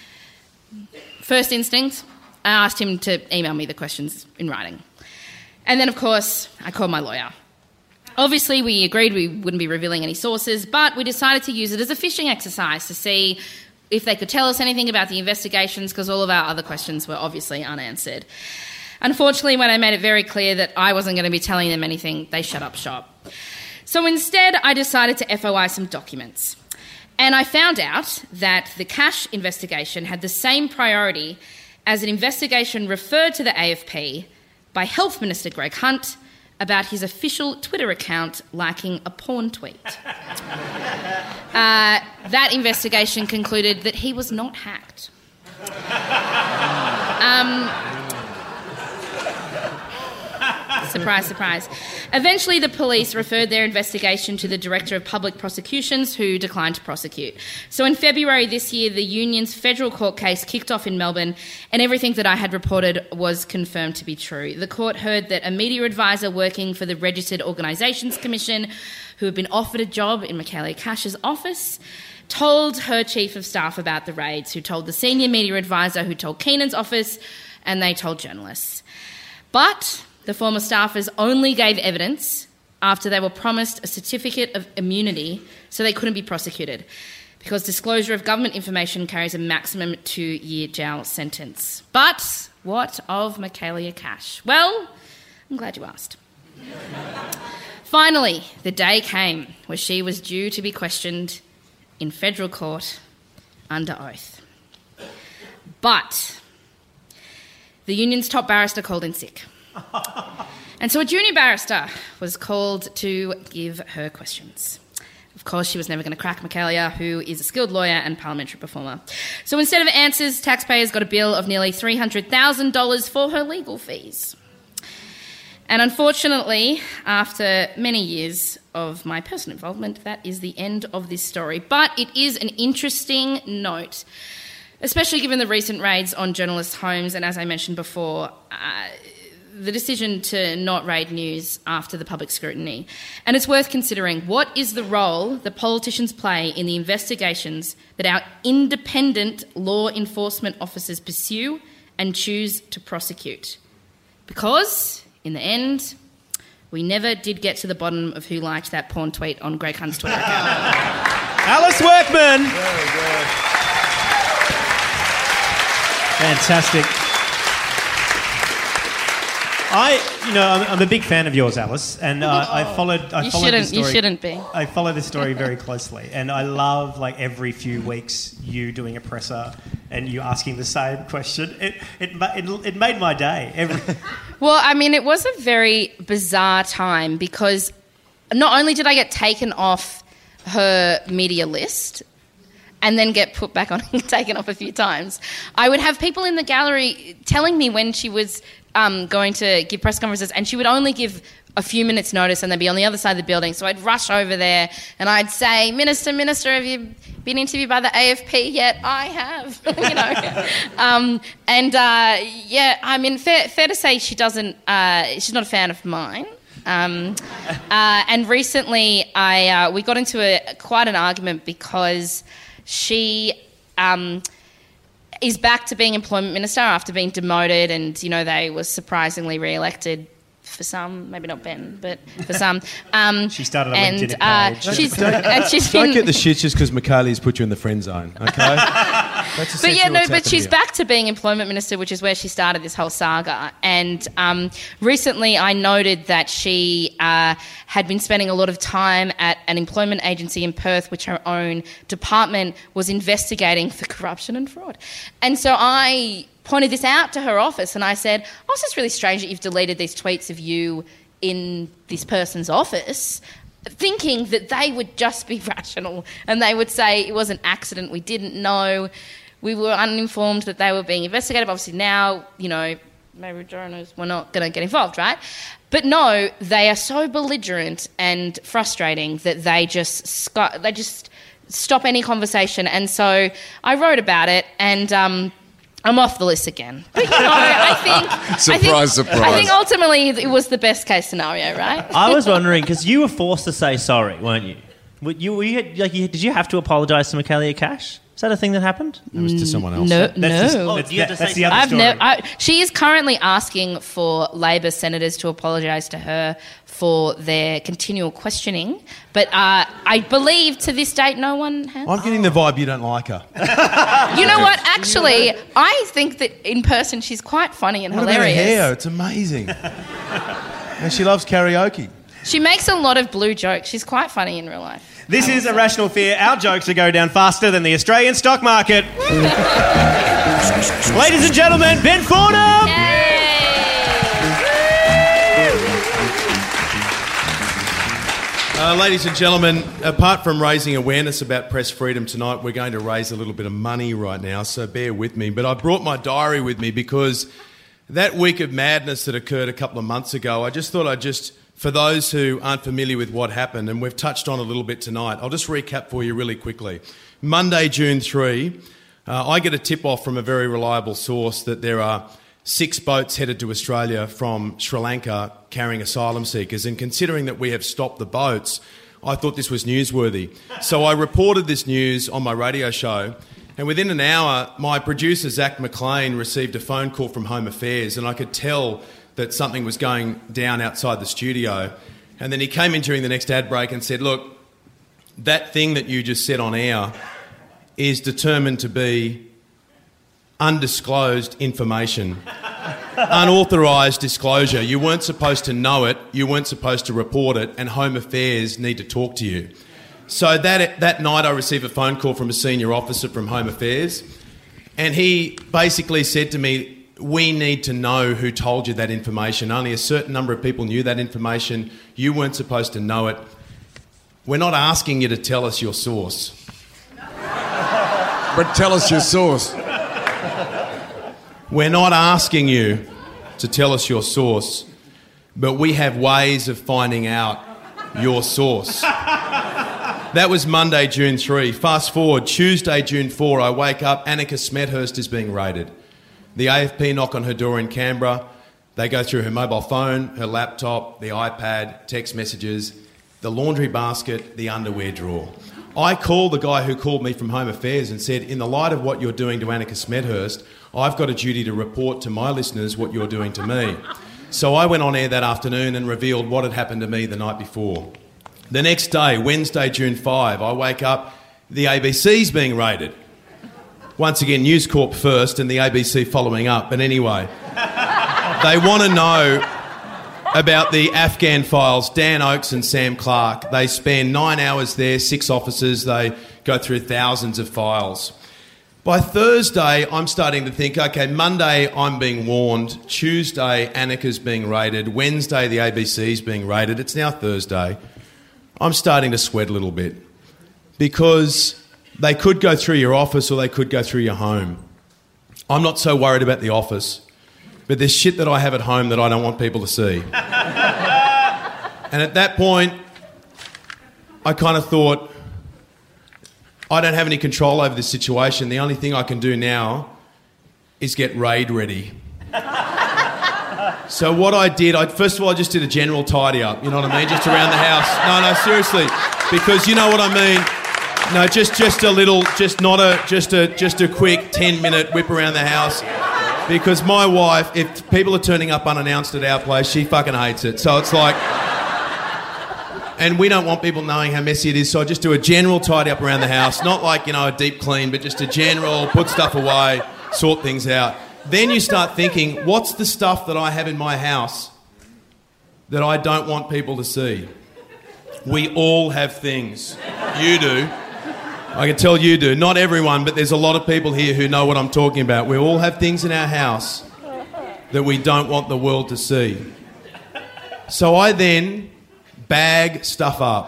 First instinct, I asked him to email me the questions in writing. And then, of course, I called my lawyer. Obviously, we agreed we wouldn't be revealing any sources, but we decided to use it as a fishing exercise to see if they could tell us anything about the investigations, because all of our other questions were obviously unanswered. Unfortunately, when I made it very clear that I wasn't going to be telling them anything, they shut up shop. So instead, I decided to F O I some documents. And I found out that the Cash investigation had the same priority as an investigation referred to the A F P by Health Minister Greg Hunt about his official Twitter account liking a porn tweet. uh, that investigation concluded that he was not hacked. Um... Surprise, surprise. Eventually, the police referred their investigation to the Director of Public Prosecutions, who declined to prosecute. So in February this year, the union's federal court case kicked off in Melbourne, and everything that I had reported was confirmed to be true. The court heard that a media advisor working for the Registered Organisations Commission, who had been offered a job in Michaelia Cash's office, told her chief of staff about the raids, who told the senior media advisor, who told Keenan's office, and they told journalists. But the former staffers only gave evidence after they were promised a certificate of immunity so they couldn't be prosecuted, because disclosure of government information carries a maximum two-year jail sentence. But what of Michaelia Cash? Well, I'm glad you asked. Finally, the day came where she was due to be questioned in federal court under oath. But the union's top barrister called in sick. And so a junior barrister was called to give her questions. Of course, she was never going to crack Michaelia, who is a skilled lawyer and parliamentary performer. So instead of answers, taxpayers got a bill of nearly three hundred thousand dollars for her legal fees. And unfortunately, after many years of my personal involvement, that is the end of this story. But it is an interesting note, especially given the recent raids on journalists' homes, and as I mentioned before, uh, the decision to not raid news after the public scrutiny. And it's worth considering, what is the role that politicians play in the investigations that our independent law enforcement officers pursue and choose to prosecute? Because, in the end, we never did get to the bottom of who liked that porn tweet on Greg Hunt's Twitter account. Alice Workman! Very good. Fantastic. I, you know, I'm, I'm a big fan of yours, Alice, and uh, I followed. I You followed shouldn't- this story, you shouldn't be. I follow this story very closely, and I love, like, every few weeks you doing a presser and you asking the same question. It it ma- it, it made my day. Every Well, I mean, it was a very bizarre time because not only did I get taken off her media list and then get put back on and taken off a few times, I would have people in the gallery telling me when she was um, going to give press conferences, and she would only give a few minutes' notice and they'd be on the other side of the building. So I'd rush over there and I'd say, Minister, Minister, have you been interviewed by the A F P yet? I have, you know. um, and, uh, yeah, I mean, fair, fair to say she doesn't, uh, she's not a fan of mine. Um, uh, and recently I uh, we got into a quite an argument because she um, is back to being employment minister after being demoted, and, you know, they were surprisingly re-elected for some, maybe not Ben, but for some. Um, she started a and, LinkedIn uh, page. she's, Don't, and she's don't been, get the shits just because Michaeli's put you in the friend zone, okay? That's But essentially yeah, no, what's but happened she's here. back to being employment minister, which is where she started this whole saga. And um, recently I noted that she uh, had been spending a lot of time at an employment agency in Perth, which her own department was investigating for corruption and fraud. And so I pointed this out to her office and I said, oh, it's just really strange that you've deleted these tweets of you in this person's office, thinking that they would just be rational and they would say it was an accident, we didn't know, we were uninformed that they were being investigated. Obviously now, you know, maybe journalists were not going to get involved, right? But no, they are so belligerent and frustrating that they just sc- they just stop any conversation. And so I wrote about it, and um, I'm off the list again. But, you know, I think... Surprise, I think, surprise. I think ultimately it was the best case scenario, right? I was wondering, because you were forced to say sorry, weren't you? Were you, were you like, you, did you have to apologise to Michaelia Cash? Is that a thing that happened? It was to someone else. No, That's no. just- Oh, that's, do you have that- to that's say the other I've story. never. I, she is currently asking for Labor senators to apologise to her for their continual questioning, but uh, I believe to this date no one has. I'm getting the vibe you don't like her. You know what? Actually, I think that in person she's quite funny and What about her hilarious. hair? It's amazing. And she loves karaoke. She makes a lot of blue jokes. She's quite funny in real life. This is Irrational Fear. Our jokes are go down faster than the Australian stock market. Ladies and gentlemen, Ben Fordham! Uh, ladies and gentlemen, apart from raising awareness about press freedom tonight, we're going to raise a little bit of money right now, so bear with me. But I brought my diary with me because that week of madness that occurred a couple of months ago, I just thought I'd just, for those who aren't familiar with what happened, and we've touched on a little bit tonight, I'll just recap for you really quickly. Monday, June third, uh, I get a tip-off from a very reliable source that there are six boats headed to Australia from Sri Lanka carrying asylum seekers, and considering that we have stopped the boats, I thought this was newsworthy. So I reported this news on my radio show, and within an hour, my producer, Zach McLean, received a phone call from Home Affairs, and I could tell that something was going down outside the studio. And then he came in during the next ad break and said, look, that thing that you just said on air is determined to be undisclosed information, unauthorised disclosure. You weren't supposed to know it, you weren't supposed to report it, and Home Affairs need to talk to you. So that that night I received a phone call from a senior officer from Home Affairs, and he basically said to me, we need to know who told you that information. Only a certain number of people knew that information. You weren't supposed to know it. We're not asking you to tell us your source. But tell us your source. We're not asking you to tell us your source, but we have ways of finding out your source. That was Monday, June third. Fast forward, Tuesday, June fourth, I wake up, Annika Smethurst is being raided. The A F P knock on her door in Canberra. They go through her mobile phone, her laptop, the iPad, text messages, the laundry basket, the underwear drawer. I called the guy who called me from Home Affairs and said, in the light of what you're doing to Annika Smethurst, I've got a duty to report to my listeners what you're doing to me. So I went on air that afternoon and revealed what had happened to me the night before. The next day, Wednesday, June fifth, I wake up, the A B C's being raided. Once again, News Corp first and the A B C following up. But anyway, they want to know about the Afghan files, Dan Oakes and Sam Clark. They spend nine hours there, six officers. They go through thousands of files. By Thursday, I'm starting to think, OK, Monday I'm being warned. Tuesday, Annika's being raided. Wednesday, the A B C's being raided. It's now Thursday. I'm starting to sweat a little bit because they could go through your office or they could go through your home. I'm not so worried about the office, but there's shit that I have at home that I don't want people to see. And at that point, I kind of thought, I don't have any control over this situation. The only thing I can do now is get raid ready. So what I did, I first of all, I just did a general tidy up, you know what I mean? Just around the house. No, no, seriously. Because you know what I mean? No, just just a little, just not a, just a, just a quick ten minute whip around the house. Because my wife, if people are turning up unannounced at our place, she fucking hates it. So it's like, and we don't want people knowing how messy it is, so I just do a general tidy up around the house. Not like, you know, a deep clean, but just a general, put stuff away, sort things out. Then you start thinking, what's the stuff that I have in my house that I don't want people to see? We all have things. You do. I can tell you do. Not everyone, but there's a lot of people here who know what I'm talking about. We all have things in our house that we don't want the world to see. So I then bag stuff up.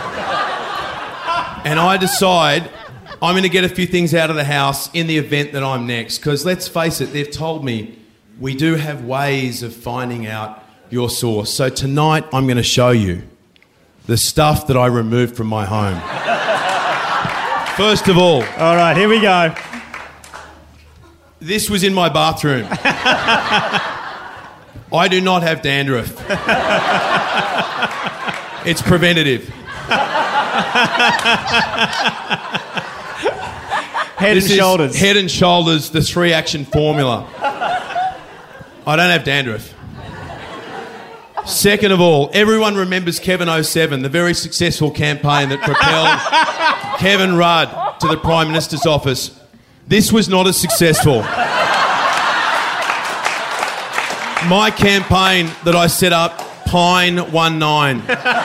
And I decide I'm going to get a few things out of the house in the event that I'm next. Because let's face it, they've told me we do have ways of finding out your source. So tonight I'm going to show you the stuff that I removed from my home. First of all... All right, here we go. This was in my bathroom. I do not have dandruff. It's preventative. Head this and Shoulders. Head and Shoulders, the three-action formula. I don't have dandruff. Second of all, everyone remembers Kevin oh seven, the very successful campaign that propelled Kevin Rudd to the Prime Minister's office. This was not as successful. My campaign that I set up, Pine nineteen.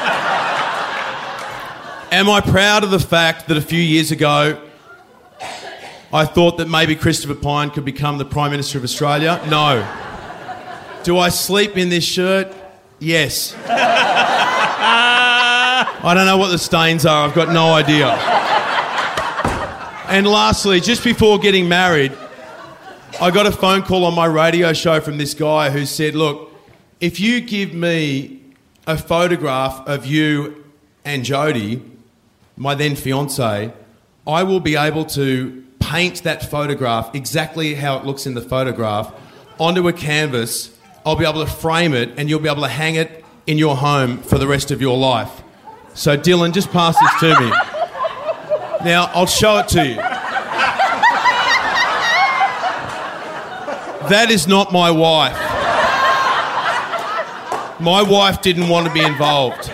Am I proud of the fact that a few years ago I thought that maybe Christopher Pyne could become the Prime Minister of Australia? No. Do I sleep in this shirt? Yes. I don't know what the stains are. I've got no idea. And lastly, just before getting married, I got a phone call on my radio show from this guy who said, look, if you give me a photograph of you and Jodie, my then fiancée, I will be able to paint that photograph exactly how it looks in the photograph onto a canvas. I'll be able to frame it and you'll be able to hang it in your home for the rest of your life. So, Dylan, just pass this to me. Now, I'll show it to you. That is not my wife. My wife didn't want to be involved.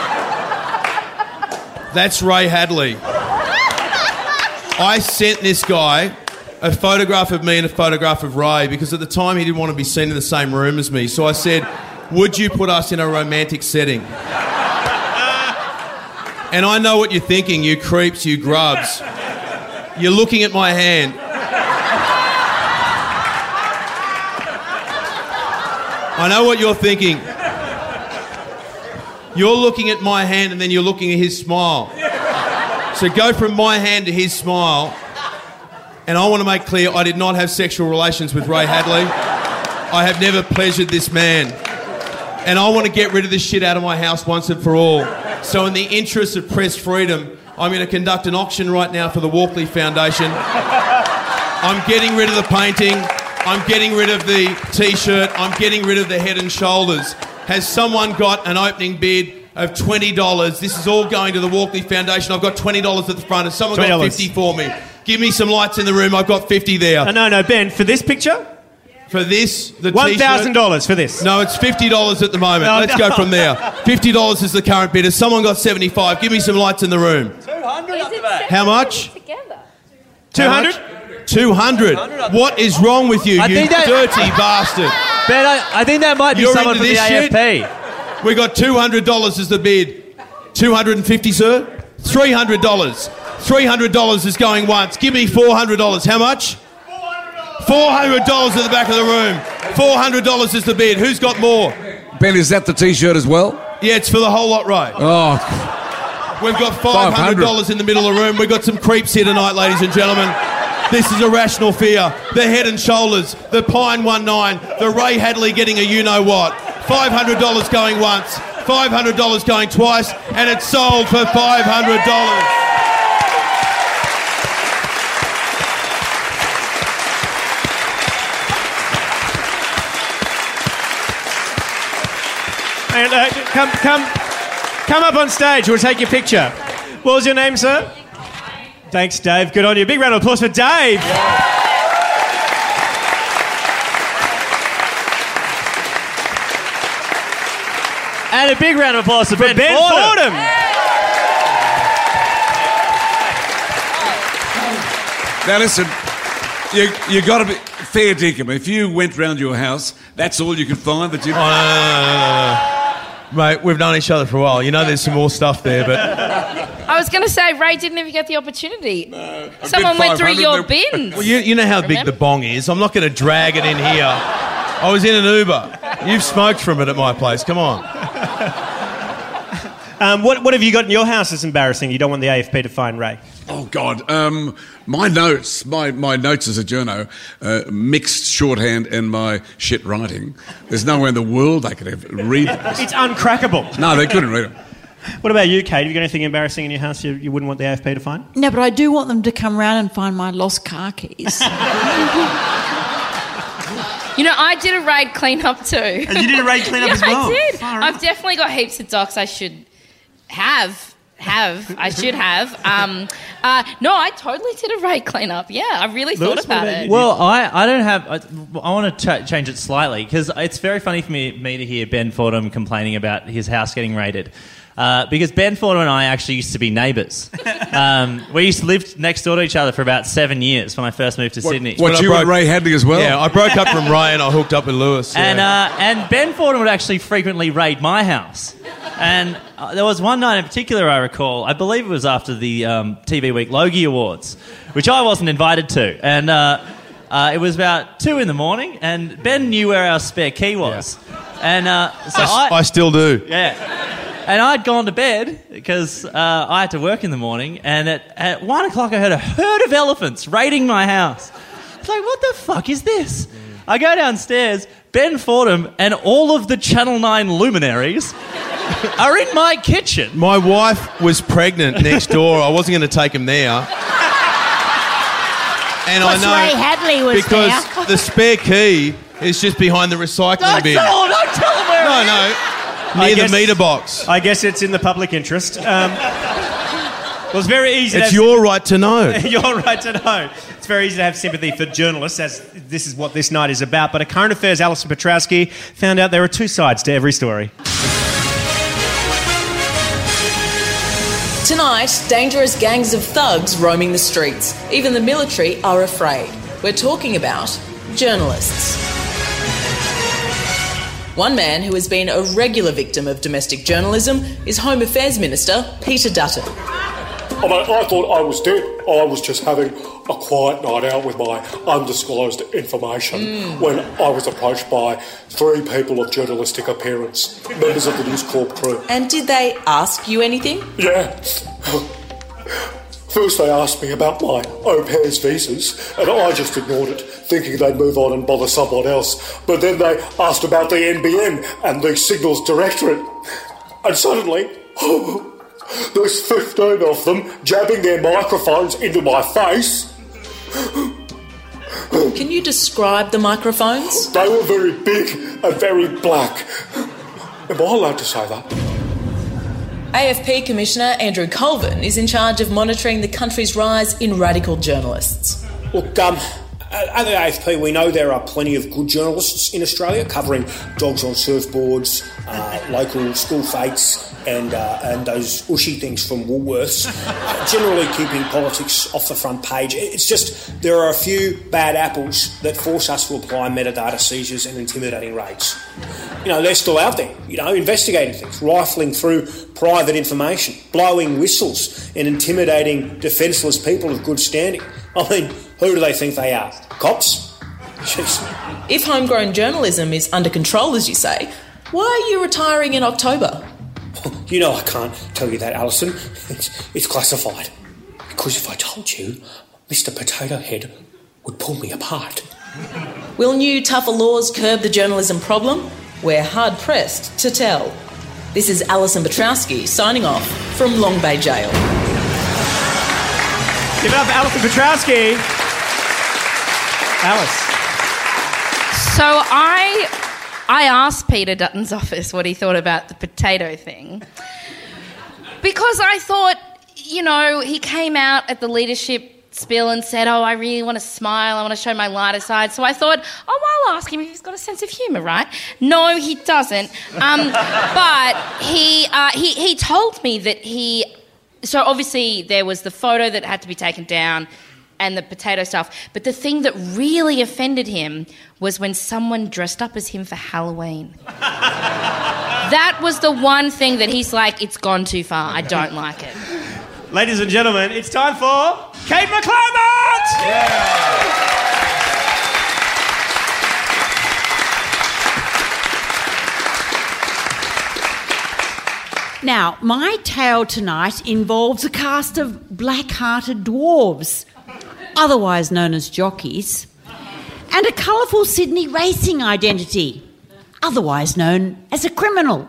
That's Ray Hadley. I sent this guy a photograph of me and a photograph of Ray because at the time he didn't want to be seen in the same room as me. So I said, would you put us in a romantic setting? And I know what you're thinking, you creeps, you grubs. You're looking at my hand. I know what you're thinking. You're looking at my hand and then you're looking at his smile. So go from my hand to his smile. And I want to make clear, I did not have sexual relations with Ray Hadley. I have never pleasured this man. And I want to get rid of this shit out of my house once and for all. So in the interest of press freedom, I'm going to conduct an auction right now for the Walkley Foundation. I'm getting rid of the painting. I'm getting rid of the T-shirt. I'm getting rid of the Head and Shoulders. Has someone got an opening bid of twenty dollars? This is all going to the Walkley Foundation. I've got twenty dollars at the front. Has someone twenty dollars. got fifty for me? Give me some lights in the room. I've got fifty there. Uh, no, no, Ben, for this picture? For this, the one thousand dollars for this. No, it's fifty dollars at the moment. No, Let's no. go from there. fifty dollars is the current bid. Has someone got seventy-five? Give me some lights in the room. two hundred up the back. How much? two hundred? two hundred. What is wrong with you, I you think that- dirty bastard? Ben, I, I think that might be You're someone into from the this A shit? F P. We got two hundred dollars as the bid. two hundred fifty, sir? three hundred dollars. three hundred dollars is going once. Give me four hundred dollars. How much? four hundred dollars at the back of the room. four hundred dollars is the bid. Who's got more? Ben, is that the T-shirt as well? Yeah, it's for the whole lot, right? Oh, We've got five hundred dollars in the middle of the room. We've got some creeps here tonight, ladies and gentlemen. This is Irrational Fear. The Head and Shoulders. The Pine nineteen. The Ray Hadley getting a you-know-what. five hundred dollars going once. five hundred dollars going twice. And it's sold for five hundred dollars. And, uh, come, come, come up on stage. We'll take your picture. What was your name, sir? Thanks, Dave. Good on you. Big round of applause for Dave. And a big round of applause for, For Ben, Ben Fordham. Fordham. now listen, you you got to be fair dinkum. If you went round your house, that's all you could find that you. Oh, no, no, no, no, no. Mate, we've known each other for a while. You know there's some more stuff there, but... I was going to say, Ray didn't even get the opportunity. No, Someone went through your bid bins. Well, you, you know how big the bong is. I'm not going to drag it in here. I was in an Uber. You've smoked from it at my place. Come on. Um, what, what have you got in your house that's embarrassing? You don't want the A F P to find Ray. Oh, God. Um, my notes, my, my notes as a journo, uh, mixed shorthand and my shit writing. There's nowhere in the world they could have read this. It's uncrackable. No, they couldn't read it. What about you, Kate? Have you got anything embarrassing in your house you, you wouldn't want the A F P to find? No, but I do want them to come round and find my lost car keys. You know, I did a raid clean-up too. And you did a raid clean-up yeah, as well? I did. Far I've out. definitely got heaps of docs I should have. Have. I should have. Um, uh, no, I totally did a raid clean-up. Yeah, I really Lewis, thought about what about it. you? Well, I, I don't have... I, I want to ch- change it slightly because it's very funny for me, me to hear Ben Fordham complaining about his house getting raided. Uh, because Ben Fordham and I actually used to be neighbours. Um, we used to live next door to each other for about seven years when I first moved to What, Sydney. what When I you broke- and Ray Hadley as well? Yeah, I broke up from Ray and I hooked up with Lewis. Yeah. And uh, and Ben Fordham would actually frequently raid my house. And uh, there was one night in particular I recall, I believe it was after the um, T V Week Logie Awards, which I wasn't invited to. And uh, uh, it was about two in the morning and Ben knew where our spare key was. And uh, so I... I, I still do. Yeah. And I'd gone to bed because uh, I had to work in the morning, and at, at one o'clock I heard a herd of elephants raiding my house. I was like, what the fuck is this? I go downstairs, Ben Fordham and all of the Channel nine luminaries are in my kitchen. My wife was pregnant next door. I wasn't going to take him there. And I Because know Ray Hadley was because there. the spare key is just behind the recycling Don't bin. tell, don't tell them where No, it no. is. I Near the guess- meter box. I guess it's in the public interest. Um, well, it's very easy to It's have your right to know. You're right to know. It's very easy to have sympathy for journalists, as this is what this night is about. But a current affairs Alison Petrowski found out there are two sides to every story. Tonight, dangerous gangs of thugs roaming the streets. Even the military are afraid. We're talking about journalists. One man who has been a regular victim of domestic journalism is Home Affairs Minister Peter Dutton. I mean, I thought I was dead. I was just having a quiet night out with my undisclosed information Mm. when I was approached by three people of journalistic appearance, members of the News Corp crew. And did they ask you anything? Yeah. First they asked me about my au pair's visas, and I just ignored it, thinking they'd move on and bother someone else. But then they asked about the N B N and the Signals Directorate. And suddenly, there's fifteen of them jabbing their microphones into my face. Can you describe the microphones? They were very big and very black. Am I allowed to say that? A F P Commissioner Andrew Colvin is in charge of monitoring the country's rise in radical journalists. Look, um, at the A F P we know there are plenty of good journalists in Australia covering dogs on surfboards, uh, local school fates and uh, and those ushy things from Woolworths, uh, generally keeping politics off the front page. It's just there are a few bad apples that force us to apply metadata seizures and intimidating raids. You know, they're still out there, you know, investigating things, rifling through private information, blowing whistles and intimidating defenceless people of good standing. I mean, who do they think they are? Cops? Jeez. If homegrown journalism is under control, as you say, why are you retiring in October? You know I can't tell you that, Alison. It's, it's classified. Because if I told you, Mister Potato Head would pull me apart. Will new tougher laws curb the journalism problem? We're hard-pressed to tell. This is Alison Petrowski signing off from Long Bay Jail. Give it up for Alison Petrowski. Alice. So I I asked Peter Dutton's office what he thought about the potato thing because I thought, you know, he came out at the leadership spill and said, oh, I really want to smile, I want to show my lighter side. So I thought, oh, I'll ask him if he's got a sense of humour, right? No, he doesn't. Um, but he, uh, he he told me that he... So obviously there was the photo that had to be taken down and the potato stuff. But the thing that really offended him was when someone dressed up as him for Halloween. That was the one thing that he's like, it's gone too far. I don't like it. Ladies and gentlemen, it's time for Kate McClymont! Yeah. Now, my tale tonight involves a cast of black-hearted dwarves, otherwise known as jockeys, and a colourful Sydney racing identity, otherwise known as a criminal.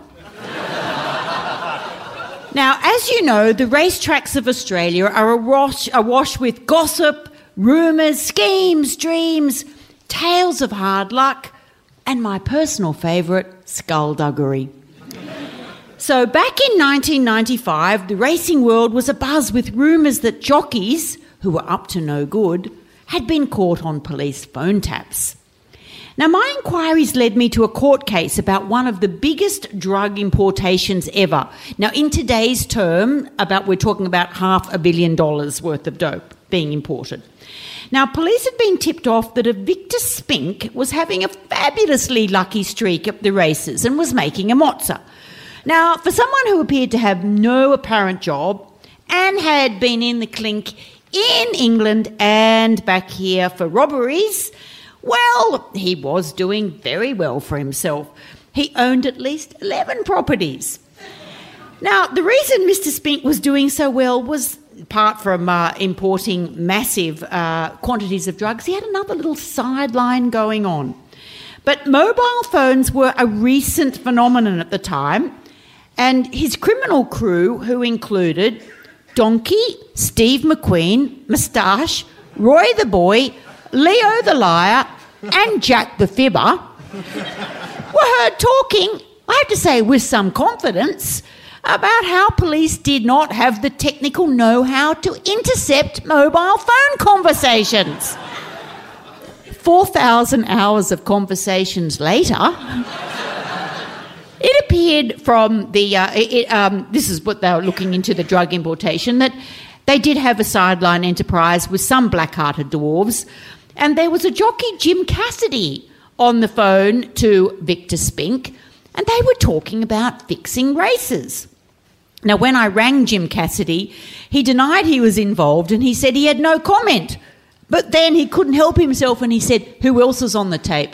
Now, as you know, the racetracks of Australia are awash, awash with gossip, rumours, schemes, dreams, tales of hard luck, and my personal favourite, skullduggery. So back in nineteen ninety-five, the racing world was abuzz with rumours that jockeys, who were up to no good, had been caught on police phone taps. Now, my inquiries led me to a court case about one of the biggest drug importations ever. Now, in today's term, about we're talking about half a billion dollars worth of dope being imported. Now, police had been tipped off that a Victor Spink was having a fabulously lucky streak at the races and was making a mozza. Now, for someone who appeared to have no apparent job and had been in the clink in England and back here for robberies, well, he was doing very well for himself. He owned at least eleven properties. Now, the reason Mister Spink was doing so well was, apart from uh, importing massive uh, quantities of drugs, he had another little sideline going on. But mobile phones were a recent phenomenon at the time, and his criminal crew, who included Donkey, Steve McQueen, Moustache, Roy the Boy, Leo the Liar, and Jack the Fibber, were heard talking, I have to say with some confidence, about how police did not have the technical know-how to intercept mobile phone conversations. four thousand hours of conversations later, it appeared from the, uh, it, um, this is what they were looking into, the drug importation, that they did have a sideline enterprise with some black-hearted dwarves, and there was a jockey, Jim Cassidy, on the phone to Victor Spink, and they were talking about fixing races. Now, when I rang Jim Cassidy, he denied he was involved and he said he had no comment. But then he couldn't help himself and he said, who else is on the tape?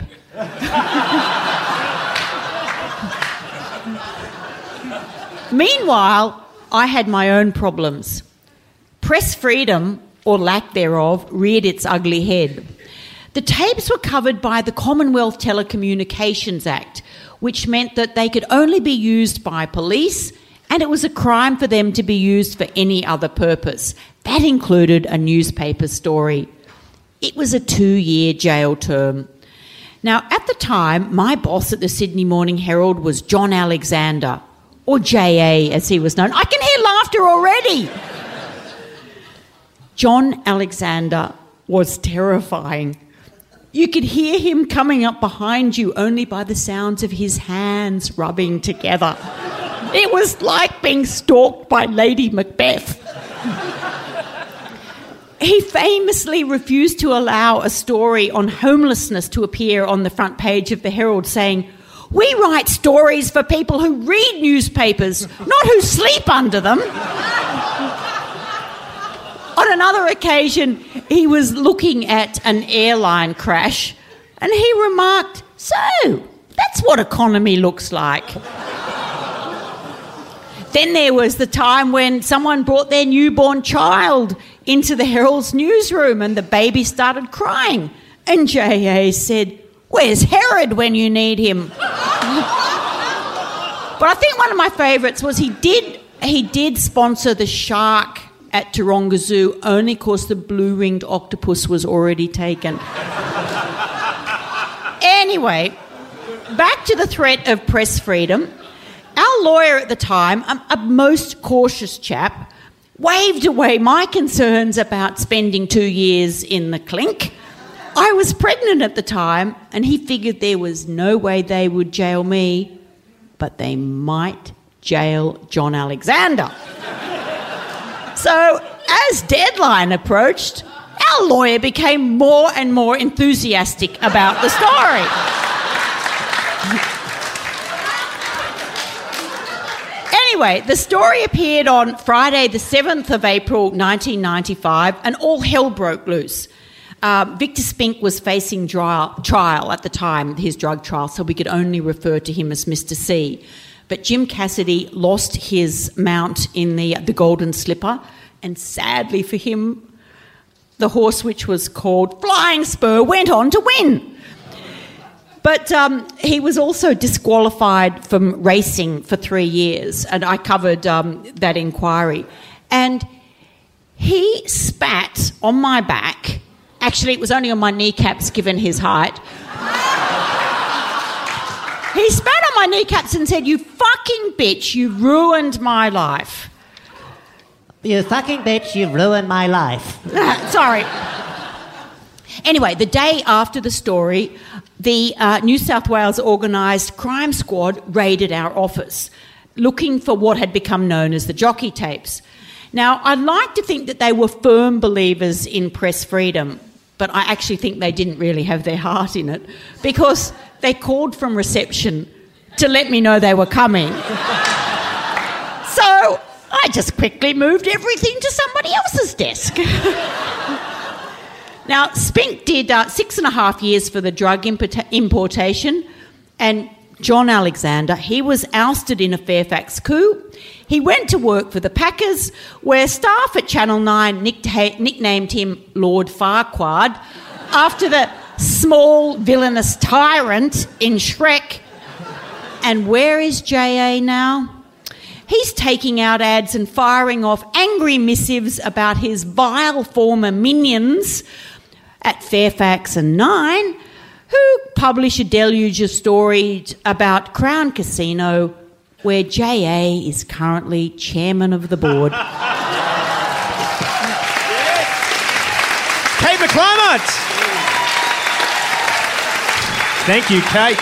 Meanwhile, I had my own problems. Press freedom, or lack thereof, reared its ugly head. The tapes were covered by the Commonwealth Telecommunications Act, which meant that they could only be used by police, and it was a crime for them to be used for any other purpose. That included a newspaper story. It was a two-year jail term. Now, at the time, my boss at the Sydney Morning Herald was John Alexander, or J A as he was known. I can hear laughter already. John Alexander was terrifying. You could hear him coming up behind you only by the sounds of his hands rubbing together. It was like being stalked by Lady Macbeth. He famously refused to allow a story on homelessness to appear on the front page of the Herald, saying, "We write stories for people who read newspapers, not who sleep under them." On another occasion, he was looking at an airline crash and he remarked, "So, that's what economy looks like." Then there was the time when someone brought their newborn child into the Herald's newsroom and the baby started crying. And J A said, "Where's Herod when you need him?" But I think one of my favourites was he did he did sponsor the shark at Taronga Zoo only because the blue-ringed octopus was already taken. Anyway, back to the threat of press freedom. Our lawyer at the time, a, a most cautious chap, waved away my concerns about spending two years in the clink. I was pregnant at the time, and he figured there was no way they would jail me, but they might jail John Alexander. So, as deadline approached, our lawyer became more and more enthusiastic about the story. Anyway, the story appeared on Friday the seventh of April nineteen ninety-five and all hell broke loose. Uh, Victor Spink was facing trial, trial at the time, his drug trial, so we could only refer to him as Mister C. But Jim Cassidy lost his mount in the, the Golden Slipper, and sadly for him, the horse, which was called Flying Spur, went on to win. But um, he was also disqualified from racing for three years, and I covered um, that inquiry. And he spat on my back. Actually, it was only on my kneecaps, given his height. He spat on my kneecaps and said, "You fucking bitch, you ruined my life." You fucking bitch, you've ruined my life. Sorry. Anyway, the day after the story, the uh, New South Wales organised crime squad raided our office, looking for what had become known as the jockey tapes. Now, I'd like to think that they were firm believers in press freedom, but I actually think they didn't really have their heart in it, because they called from reception to let me know they were coming. So I just quickly moved everything to somebody else's desk. Now, Spink did uh, six and a half years for the drug import- importation, and John Alexander, he was ousted in a Fairfax coup. He went to work for the Packers, where staff at Channel nine nick- nicknamed him Lord Farquaad, after the small villainous tyrant in Shrek. And where is J A now? He's taking out ads and firing off angry missives about his vile former minions at Fairfax and Nine, who publish a deluge of stories about Crown Casino, where J A is currently chairman of the board. Kate McClymont! Thank you, Kate.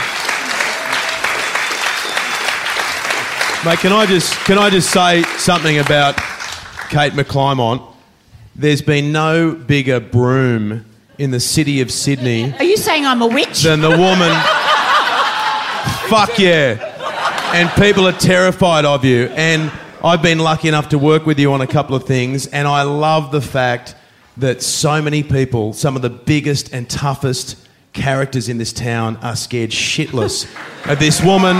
Mate, can I just can I just say something about Kate McClymont? There's been no bigger broom in the city of Sydney. Are you saying I'm a witch? Than the woman. Fuck yeah. And people are terrified of you. And I've been lucky enough to work with you on a couple of things, and I love the fact that so many people, some of the biggest and toughest characters in this town, are scared shitless of this woman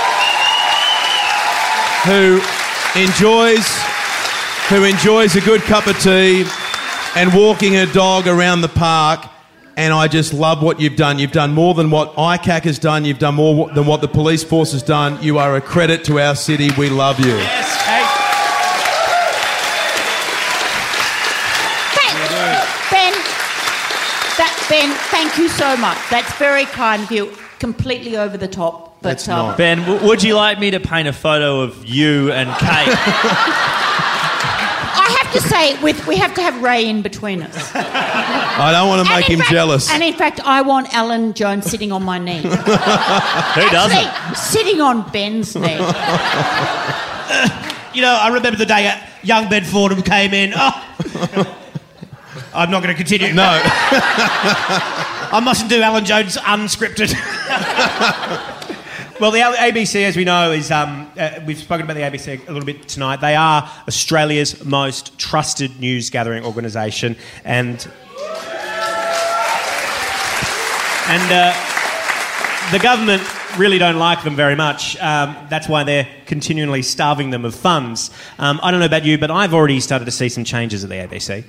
who enjoys who enjoys a good cup of tea and walking her dog around the park. And I just love what you've done. You've done more than what I C A C has done. You've done more than what the police force has done. You are a credit to our city. We love you. Yes, Kate. Ben, Ben, thank you so much. That's very kind of you. Completely over the top. But, That's um, not. Ben, w- would you like me to paint a photo of you and Kate? I have to say, with we have to have Ray in between us. I don't want to And make in him fact- jealous. And in fact, I want Alan Jones sitting on my knee. Who doesn't? Actually, sitting on Ben's knee. You know, I remember the day uh, young Ben Fordham came in. Oh. I'm not going to continue. No. I mustn't do Alan Jones unscripted. Well, the A B C, as we know, is um, uh, we've spoken about the A B C a little bit tonight. They are Australia's most trusted news gathering organisation, and and uh, the government really don't like them very much. Um, that's why they're continually starving them of funds. Um, I don't know about you, but I've already started to see some changes at the A B C.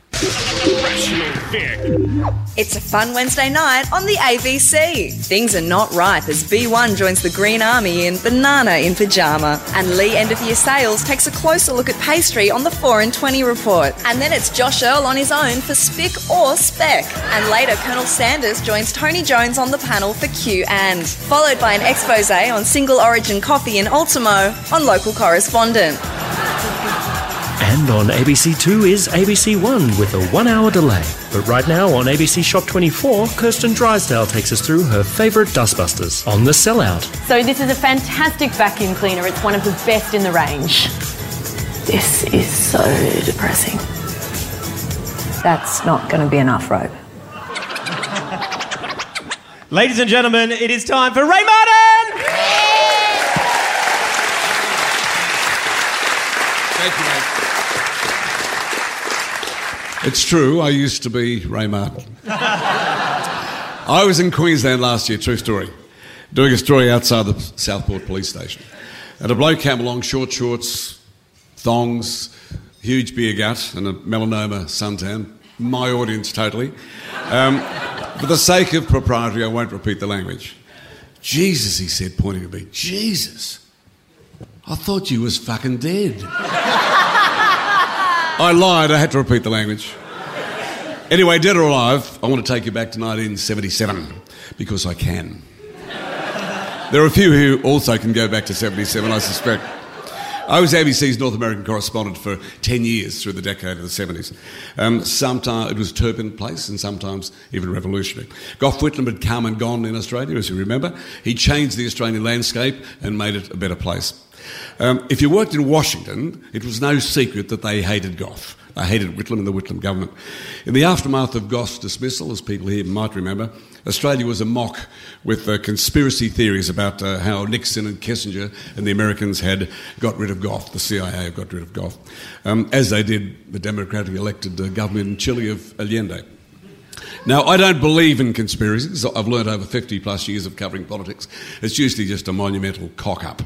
It's a fun Wednesday night on the A B C. Things are not ripe as B one joins the Green Army in Banana in Pyjama. And Lee End of Year Sales takes a closer look at pastry on the four in twenty report. And then it's Josh Earl on his own for Spick or Spec. And later, Colonel Sanders joins Tony Jones on the panel for Q and. Followed by an expose on single origin coffee in Ultimo on Local Correspondent. And on A B C two is A B C one with a one-hour delay. But right now on A B C Shop twenty-four, Kirsten Drysdale takes us through her favourite dustbusters on The Sellout. So this is a fantastic vacuum cleaner. It's one of the best in the range. This is so depressing. That's not going to be enough rope. Ladies and gentlemen, it is time for Ray Martin! Thank you, mate. It's true, I used to be Ray Martin. I was in Queensland last year, true story, doing a story outside the Southport police station. And a bloke came along, short shorts, thongs, huge beer gut and a melanoma suntan. My audience, totally. Um, for the sake of propriety, I won't repeat the language. Jesus, he said, pointing at me. Jesus, I thought you was fucking dead. I lied, I had to repeat the language. Anyway, dead or alive, I want to take you back to nineteen seventy-seven, because I can. There are a few who also can go back to seventy-seven, I suspect. I was A B C's North American correspondent for ten years through the decade of the seventies. Um, sometimes it was a turbulent place and sometimes even revolutionary. Gough Whitlam had come and gone in Australia, as you remember. He changed the Australian landscape and made it a better place. Um, if you worked in Washington, it was no secret that they hated Gough. They hated Whitlam and the Whitlam government. In the aftermath of Gough's dismissal, as people here might remember, Australia was a mock with uh, conspiracy theories about uh, how Nixon and Kissinger and the Americans had got rid of Gough, the C I A got rid of Gough, um, as they did the democratically elected uh, government in Chile of Allende. Now, I don't believe in conspiracies. I've learned over fifty plus years of covering politics. It's usually just a monumental cock-up.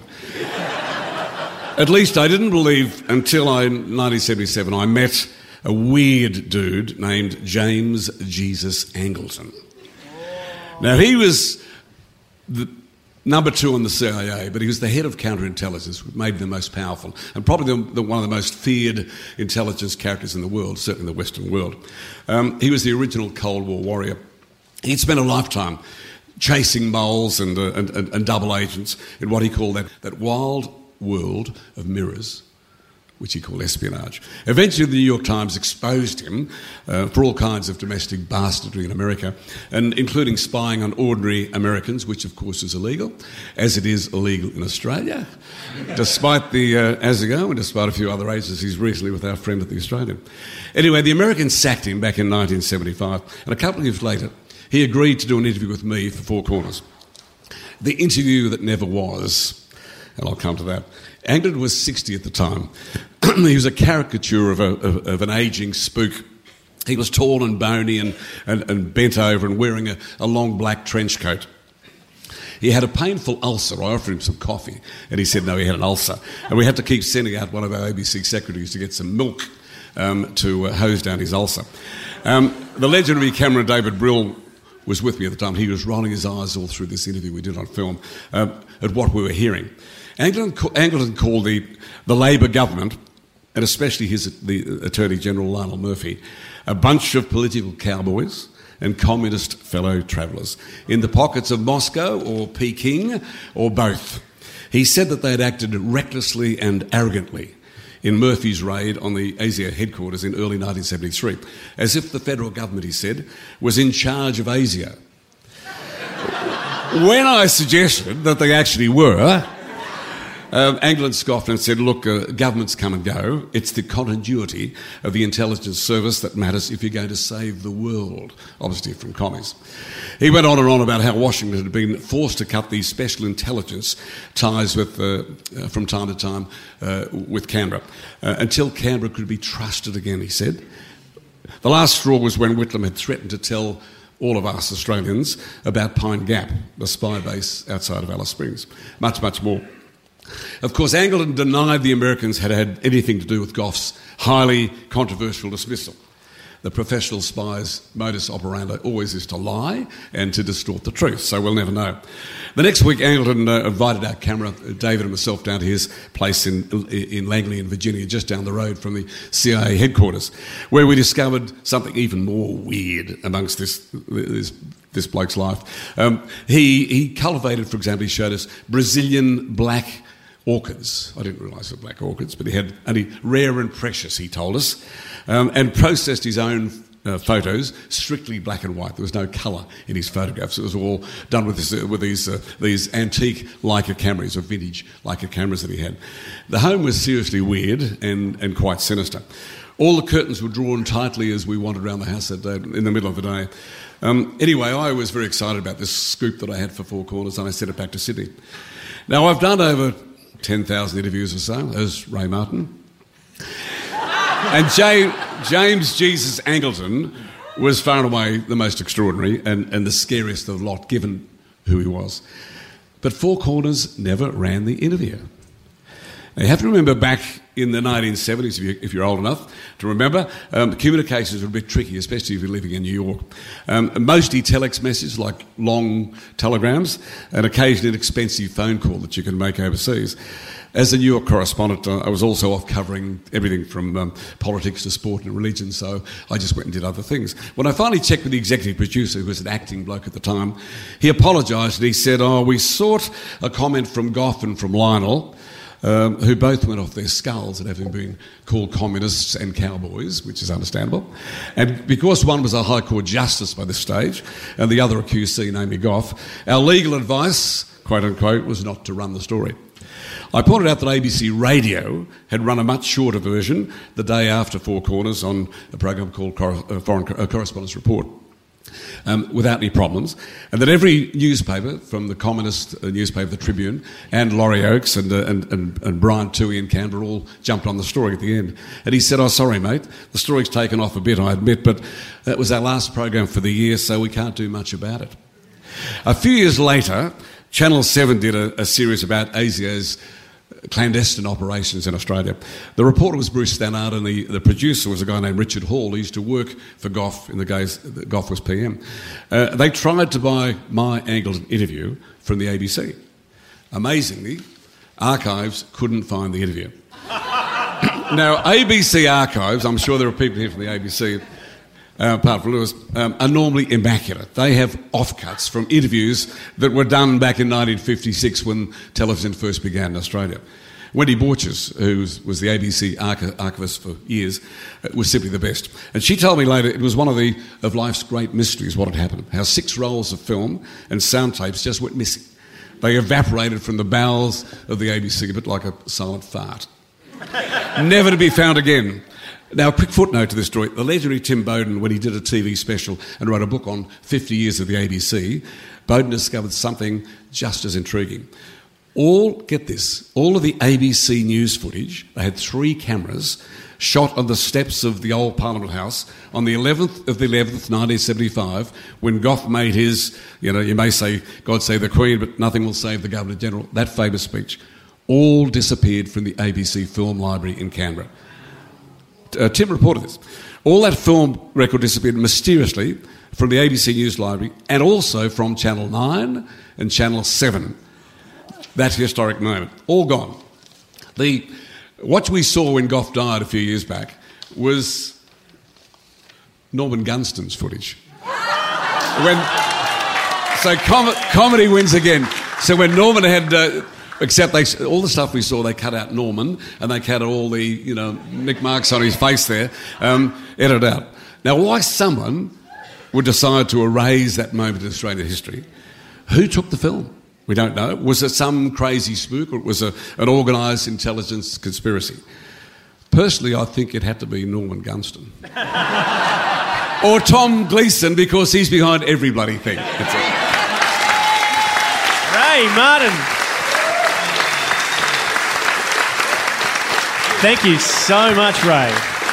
At least I didn't believe until I, in nineteen seventy-seven, I met a weird dude named James Jesus Angleton. Now, he was the number two on the C I A, but he was the head of counterintelligence, which made him the most powerful, and probably the, the, one of the most feared intelligence characters in the world, certainly in the Western world. Um, he was the original Cold War warrior. He'd spent a lifetime chasing moles and, uh, and, and, and double agents in what he called that, that wild world of mirrors, which he called espionage. Eventually, the New York Times exposed him uh, for all kinds of domestic bastardry in America, and including spying on ordinary Americans, which of course is illegal, as it is illegal in Australia, despite the uh, ASIO and despite a few other agencies recently with our friend at the Australian. Anyway, the Americans sacked him back in nineteen seventy-five, and a couple of years later, he agreed to do an interview with me for Four Corners. The interview that never was. And I'll come to that. Angleton was sixty at the time. He was a caricature of, a, of, of an ageing spook. He was tall and bony and, and, and bent over and wearing a, a long black trench coat. He had a painful ulcer. I offered him some coffee and he said no, he had an ulcer. And we had to keep sending out one of our A B C secretaries to get some milk um, to uh, hose down his ulcer. Um, the legendary cameraman David Brill was with me at the time. He was rolling his eyes all through this interview we did on film uh, at what we were hearing. Angleton, Angleton called the, the Labor government, and especially his, the Attorney General Lionel Murphy, a bunch of political cowboys and communist fellow travellers, in the pockets of Moscow or Peking or both. He said that they had acted recklessly and arrogantly in Murphy's raid on the ASIO headquarters in early nineteen seventy-three, as if the federal government, he said, was in charge of ASIO. When I suggested that they actually were, um, Anglin scoffed and said, look, uh, governments come and go. It's the continuity of the intelligence service that matters if you're going to save the world, obviously from commies. He went on and on about how Washington had been forced to cut these special intelligence ties with, uh, uh, from time to time uh, with Canberra, uh, until Canberra could be trusted again, he said. The last straw was when Whitlam had threatened to tell all of us Australians about Pine Gap, the spy base outside of Alice Springs. Much, much more. Of course, Anglin denied the Americans had had anything to do with Goff's highly controversial dismissal. The professional spy's modus operandi always is to lie and to distort the truth, so we'll never know. The next week, Anglin uh, invited our camera, David and myself, down to his place in, in Langley in Virginia, just down the road from the C I A headquarters, where we discovered something even more weird amongst this this, this bloke's life. Um, he, he cultivated, for example, he showed us Brazilian black orchids. I didn't realise they were black orchids, but he had only rare and precious, he told us, um, and processed his own uh, photos strictly black and white. There was no colour in his photographs. It was all done with, this, uh, with these uh, these antique Leica cameras, or vintage Leica cameras that he had. The home was seriously weird and, and quite sinister. All the curtains were drawn tightly as we wandered around the house that day, in the middle of the day. Um, anyway, I was very excited about this scoop that I had for Four Corners, and I sent it back to Sydney. Now, I've done over ten thousand interviews or so, as Ray Martin. And James, James Jesus Angleton was far and away the most extraordinary and, and the scariest of the lot, given who he was. But Four Corners never ran the interview. Now, you have to remember back in the nineteen seventies, if, you, if you're old enough to remember, um, communications were a bit tricky, especially if you're living in New York. Um, mostly telex messages, like long telegrams, and occasionally an expensive phone call that you can make overseas. As a New York correspondent, uh, I was also off covering everything from um, politics to sport and religion, so I just went and did other things. When I finally checked with the executive producer, who was an acting bloke at the time, he apologised and he said, oh, we sought a comment from Goff and from Lionel, Um, who both went off their skulls at having been called communists and cowboys, which is understandable. And because one was a High Court justice by this stage, and the other a Q C, namely Goff, our legal advice, quote unquote, was not to run the story. I pointed out that A B C Radio had run a much shorter version the day after Four Corners on a program called Cor- uh, Foreign Co- uh, Correspondence Report. Um, without any problems, and that every newspaper, from the communist uh, newspaper, the Tribune, and Laurie Oakes and, uh, and, and, and Brian Toohey in Canberra all jumped on the story at the end. And he said, oh, sorry, mate, the story's taken off a bit, I admit, but that was our last program for the year, so we can't do much about it. A few years later, Channel seven did a, a series about ASIO's clandestine operations in Australia. The reporter was Bruce Stannard, and the, the producer was a guy named Richard Hall, who used to work for Goff in the days that Goff was P M. Uh, they tried to buy my Angleton interview from the A B C. Amazingly, Archives couldn't find the interview. Now, A B C Archives, I'm sure there are people here from the A B C, Uh, apart from Lewis, um, are normally immaculate. They have offcuts from interviews that were done back in nineteen fifty-six when television first began in Australia. Wendy Borchers, who was the A B C archi- archivist for years, uh, was simply the best. And she told me later it was one of the of life's great mysteries what had happened, how six rolls of film and sound tapes just went missing. They evaporated from the bowels of the A B C, a bit like a silent fart. Never to be found again. Now, a quick footnote to this story. The legendary Tim Bowden, when he did a T V special and wrote a book on fifty years of the A B C, Bowden discovered something just as intriguing. All, get this, all of the A B C news footage, they had three cameras, shot on the steps of the old Parliament House on the eleventh of the eleventh, nineteen seventy-five, when Goff made his, you know, you may say, God save the Queen, but nothing will save the Governor-General, that famous speech, all disappeared from the A B C film library in Canberra. Uh, Tim reported this. All that film record disappeared mysteriously from the A B C News Library and also from Channel nine and Channel seven. That historic moment. All gone. The, what we saw when Goff died a few years back was Norman Gunston's footage. when so com- comedy wins again. So when Norman had, uh, except they all the stuff we saw, they cut out Norman and they cut out all the you know nick marks on his face there, um, edited out. Now, why someone would decide to erase that moment in Australian history? Who took the film? We don't know. Was it some crazy spook or it was a, an organised intelligence conspiracy? Personally, I think it had to be Norman Gunston. Or Tom Gleeson, because he's behind every bloody thing. That's it. Ray Martin. Thank you so much, Ray.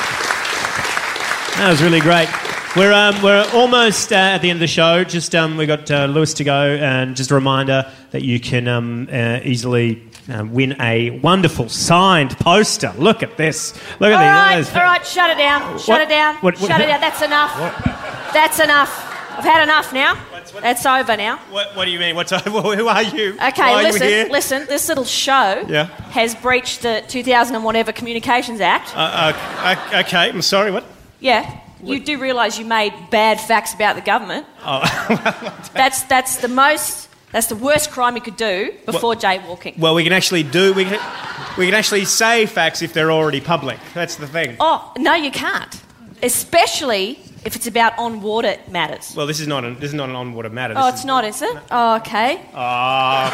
That was really great. We're um, we're almost uh, at the end of the show. Just um, we got uh, Lewis to go, and just a reminder that you can um, uh, easily uh, win a wonderful signed poster. Look at this. Look at all these. Right, all right, shut it down. Shut What? it down. What- what- shut it down. That's enough. That's enough. I've had enough now. That's over now. What, what do you mean? What's who are you? Okay, Why are listen, you here? listen. This little show Yeah. has breached the two thousand and whatever Communications Act. Uh, uh, okay, I'm sorry. What? Yeah. You do realise you made bad facts about the government. Oh. That's that's the most. That's the worst crime you could do before jaywalking. Well, we can actually do. We can, we can actually say facts if they're already public. That's the thing. Oh no, you can't. Especially if it's about on-water matters. Well, this is not. A, this is not an on-water matter. Oh, This it's is, not, is it? Oh, okay. Oh.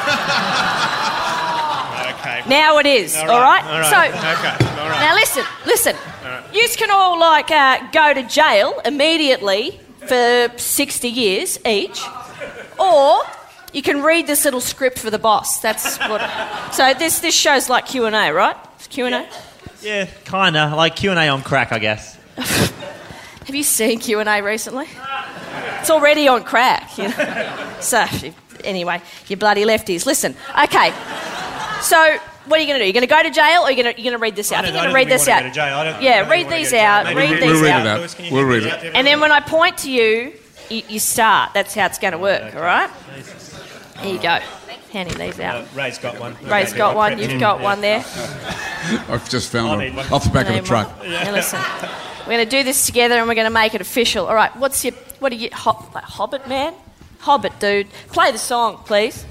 Okay. Now it is. All All right, right. all right, So okay, all right. now listen, listen. All right. You can all like uh, go to jail immediately for sixty years each, or you can read this little script for the boss. That's what. So this this show's like Q and A, right? It's Q and A. Yeah, kinda like Q and A on crack, I guess. Have you seen Q and A recently? It's already on crack. You know? So anyway, you bloody lefties. Listen, okay. So what are you going to do? You're going to go to jail, or you're going to you're going to read this out? I I don't- think I you're going to don't read think this we out. wanna go to jail. I don't- I Yeah, don't read think we wanna these go to jail. out. Maybe Read we'll- these We'll read out. it out. Lewis, can you We'll read read it it. out? And then when I point to you, you, you start. That's how it's going to work. All right. Here you go. Handing these out. Uh, Ray's got one. Ray's Okay, got I'll one. prep You've him. got Yeah. one there. I've just I found need it one. off the back of Need a truck. one. Now listen, we're going to do this together, and we're going to make it official. All right. What's your? What are you? Hob, like Hobbit man? Hobbit dude. Play the song, please.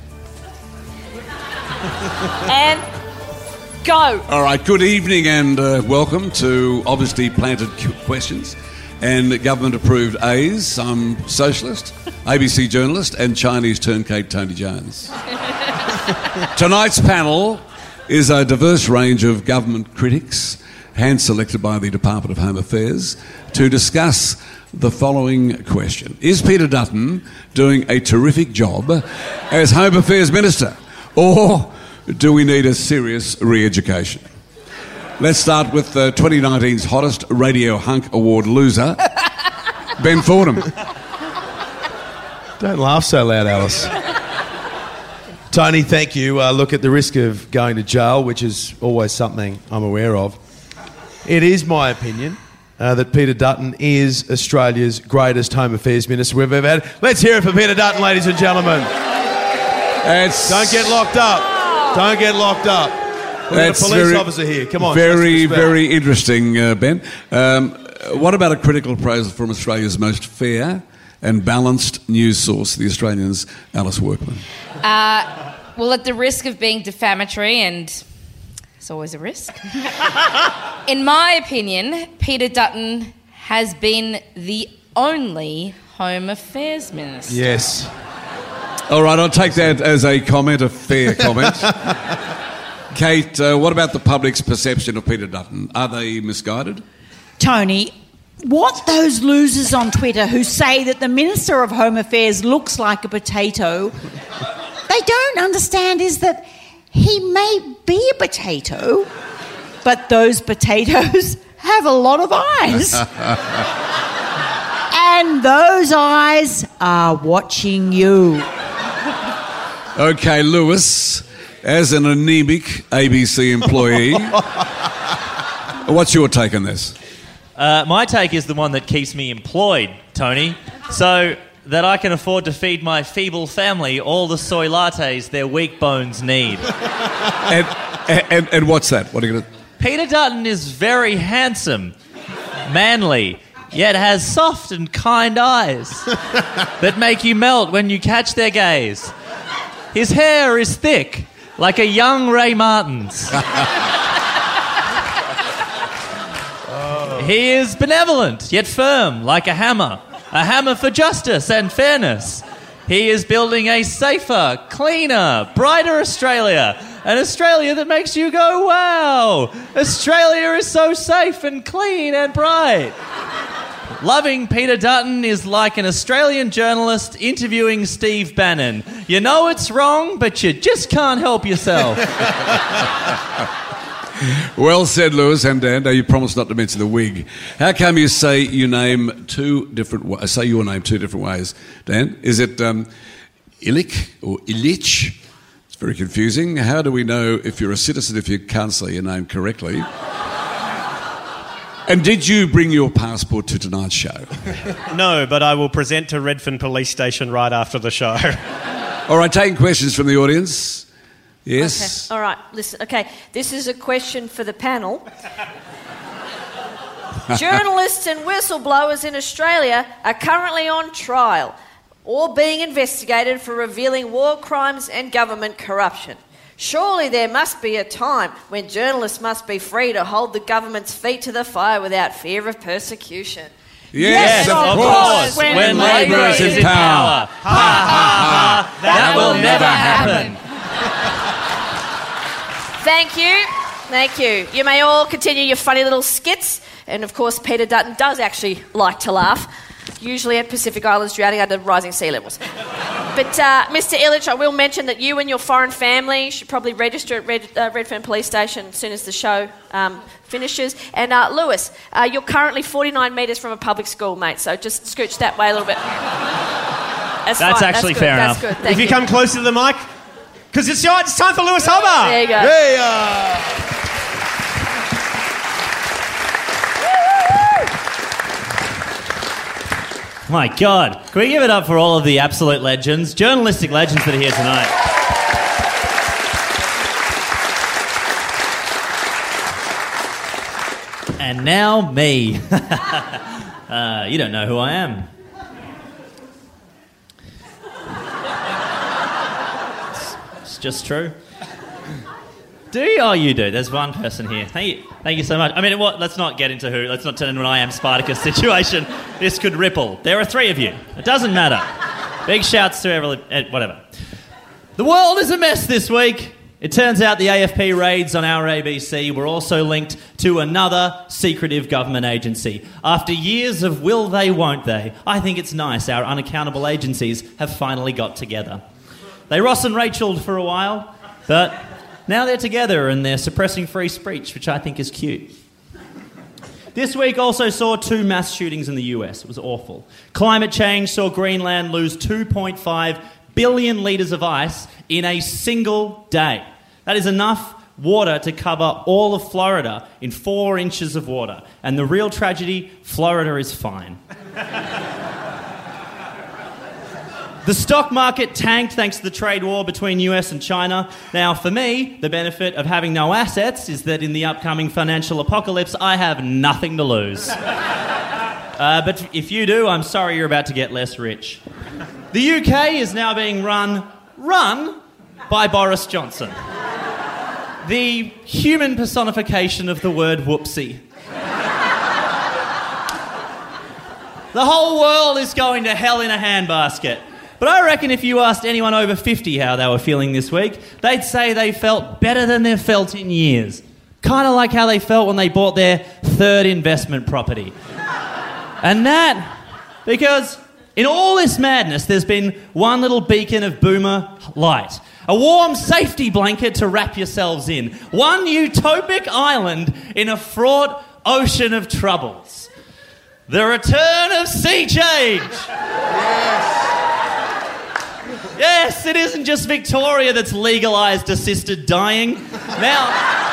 And go. All right, good evening and uh, welcome to Obviously Planted Q- Questions and government-approved A's. I'm socialist, A B C journalist and Chinese turncoat Tony Jones. Tonight's panel is a diverse range of government critics, hand-selected by the Department of Home Affairs, to discuss the following question. Is Peter Dutton doing a terrific job as Home Affairs Minister? Or do we need a serious re-education? Let's start with uh, twenty nineteen's Hottest Radio Hunk Award loser, Ben Fordham. Don't laugh so loud, Alice. Tony, thank you. Uh, look, at the risk of going to jail, which is always something I'm aware of, it is my opinion uh, that Peter Dutton is Australia's greatest Home Affairs Minister we've ever had. Let's hear it for Peter Dutton, ladies and gentlemen. It's Don't get locked up. Don't get locked up. We've got a That's police very- officer here. Come on. Very, show some respect. very interesting, uh, Ben. Um, what about a critical appraisal from Australia's most fair and balanced news source, The Australian's Alice Workman? Uh, well, at the risk of being defamatory, and it's always a risk, in my opinion, Peter Dutton has been the only Home Affairs Minister. Yes. All right, I'll take that as a comment, a fair comment. Kate, uh, what about the public's perception of Peter Dutton? Are they misguided? Tony, what those losers on Twitter who say that the Minister of Home Affairs looks like a potato, they don't understand is that he may be a potato, but those potatoes have a lot of eyes. And those eyes are watching you. Okay, Lewis, as an anemic A B C employee, what's your take on this? Uh, my take is the one that keeps me employed, Tony, so that I can afford to feed my feeble family all the soy lattes their weak bones need. And, and, and what's that? What are you going to... Peter Dutton is very handsome, manly. yet has soft and kind eyes that make you melt when you catch their gaze. His hair is thick, like a young Ray Martin's. He is benevolent, yet firm, like a hammer. A hammer for justice and fairness. He is building a safer, cleaner, brighter Australia. An Australia that makes you go, wow! Australia is so safe and clean and bright. Loving Peter Dutton is like an Australian journalist interviewing Steve Bannon. You know it's wrong, but you just can't help yourself. Well said, Lewis and Dan. Now, you promised not to mention the wig. How come you say you name two different wa- say your name two different ways, Dan? Is it um, Illich or Illich? It's very confusing. How do we know if you're a citizen if you can't say your name correctly? And did you bring your passport to tonight's show? No, but I will present to Redfern Police Station right after the show. All right, taking questions from the audience. Yes. Okay. All right, listen. Okay, this is a question for the panel. Journalists and whistleblowers in Australia are currently on trial or being investigated for revealing war crimes and government corruption. Surely there must be a time when journalists must be free to hold the government's feet to the fire without fear of persecution. Yes, yes of, of course. course. When, when Labor is in power. Ha, ha, ha. That, that will never happen. Thank you. Thank you. You may all continue your funny little skits. And, of course, Peter Dutton does actually like to laugh, usually at Pacific Islands drowning under rising sea levels. But, uh, Mister Illich, I will mention that you and your foreign family should probably register at Red, uh, Redfern Police Station as soon as the show um, finishes. And, uh, Lewis, uh, you're currently forty-nine metres from a public school, mate, so just scooch that way a little bit. That's, That's fine. actually That's fair That's enough. Good. Thank if you, you come closer to the mic, because it's, your, it's time for Lewis Hobart. There you go. Hey, uh... My God. Can we give it up for all of the absolute legends, journalistic legends that are here tonight? And now me. uh, you don't know who I am. It's, it's just true. Do you? Oh, you do. There's one person here. Thank you. Thank you so much. I mean, what? Let's not get into who. Let's not turn into an I Am Spartacus situation. This could ripple. There are three of you. It doesn't matter. Big shouts to everyone. Whatever. The world is a mess this week. It turns out the A F P raids on our A B C were also linked to another secretive government agency. After years of will they, won't they, I think it's nice our unaccountable agencies have finally got together. They Ross and Rachel'd for a while, but now they're together and they're suppressing free speech, which I think is cute. This week also saw two mass shootings in the U S. It was awful. Climate change saw Greenland lose two point five billion litres of ice in a single day. That is enough water to cover all of Florida in four inches of water. And the real tragedy, Florida is fine. The stock market tanked thanks to the trade war between U S and China. Now, for me, the benefit of having no assets is that in the upcoming financial apocalypse, I have nothing to lose. Uh, but if you do, I'm sorry you're about to get less rich. The U K is now being run, run by Boris Johnson. The human personification of the word whoopsie. The whole world is going to hell in a handbasket. But I reckon if you asked anyone over fifty how they were feeling this week, they'd say they felt better than they've felt in years. Kind of like how they felt when they bought their third investment property. And that, because in all this madness, there's been one little beacon of boomer light. A warm safety blanket to wrap yourselves in. One utopic island in a fraught ocean of troubles. The return of sea change! Yes! Yes, it isn't just Victoria that's legalised assisted dying. Now...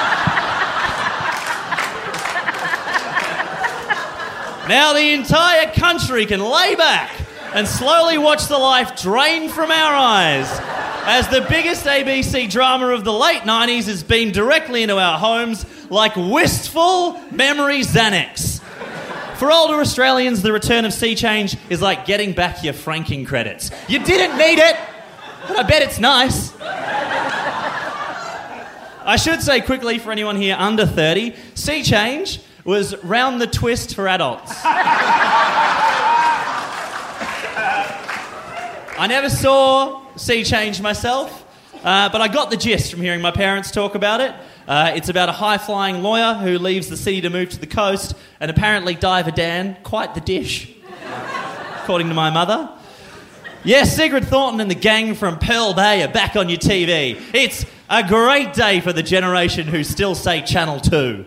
now the entire country can lay back and slowly watch the life drain from our eyes as the biggest A B C drama of the late nineties has been directly into our homes like wistful memory Xanax. For older Australians, the return of Sea Change is like getting back your franking credits. You didn't need it, but I bet it's nice. I should say quickly for anyone here under thirty, Sea Change was round the twist for adults. I never saw Sea Change myself, uh, but I got the gist from hearing my parents talk about it. Uh, it's about a high-flying lawyer who leaves the city to move to the coast, and apparently Diver Dan, quite the dish, according to my mother. Yes, Sigrid Thornton and the gang from Pearl Bay are back on your T V. It's a great day for the generation who still say Channel two.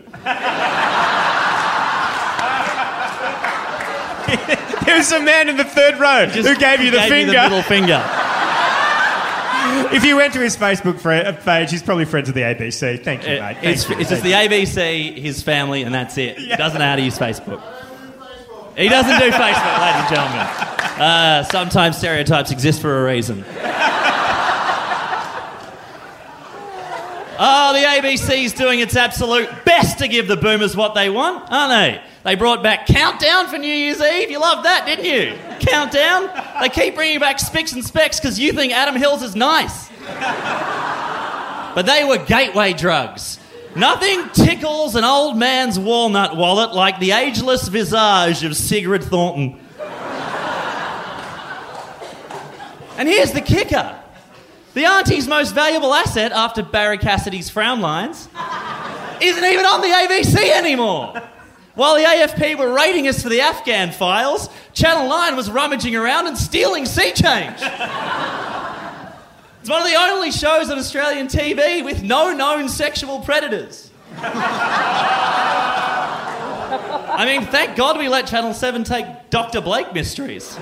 There was a man in the third row Just who gave you the gave finger. You the middle finger. If you went to his Facebook fr- page, he's probably friends with the A B C. Thank you, It- mate. Thank it's you. it's just Thank the A B C, his family, and that's it. He doesn't know how to use Facebook. He doesn't do Facebook, ladies and gentlemen. Uh, sometimes stereotypes exist for a reason. Oh, the A B C's doing its absolute best to give the boomers what they want, aren't they? They brought back Countdown for New Year's Eve. You loved that, didn't you? Countdown. They keep bringing back Spicks and Specks because you think Adam Hills is nice. But they were gateway drugs. Nothing tickles an old man's walnut wallet like the ageless visage of Sigrid Thornton. And here's the kicker. The auntie's most valuable asset after Barry Cassidy's frown lines isn't even on the A B C anymore. While the A F P were raiding us for the Afghan files, Channel nine was rummaging around and stealing Sea Change. It's one of the only shows on Australian T V with no known sexual predators. I mean, thank God we let Channel seven take Doctor Blake mysteries.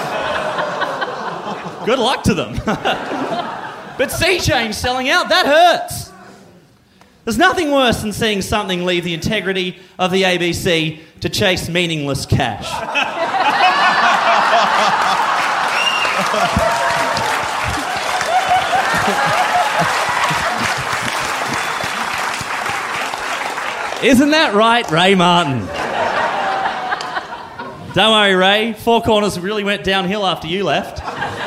Good luck to them. But Sea Change selling out, that hurts. There's nothing worse than seeing something leave the integrity of the A B C to chase meaningless cash. Isn't that right, Ray Martin? Don't worry, Ray. Four Corners really went downhill after you left.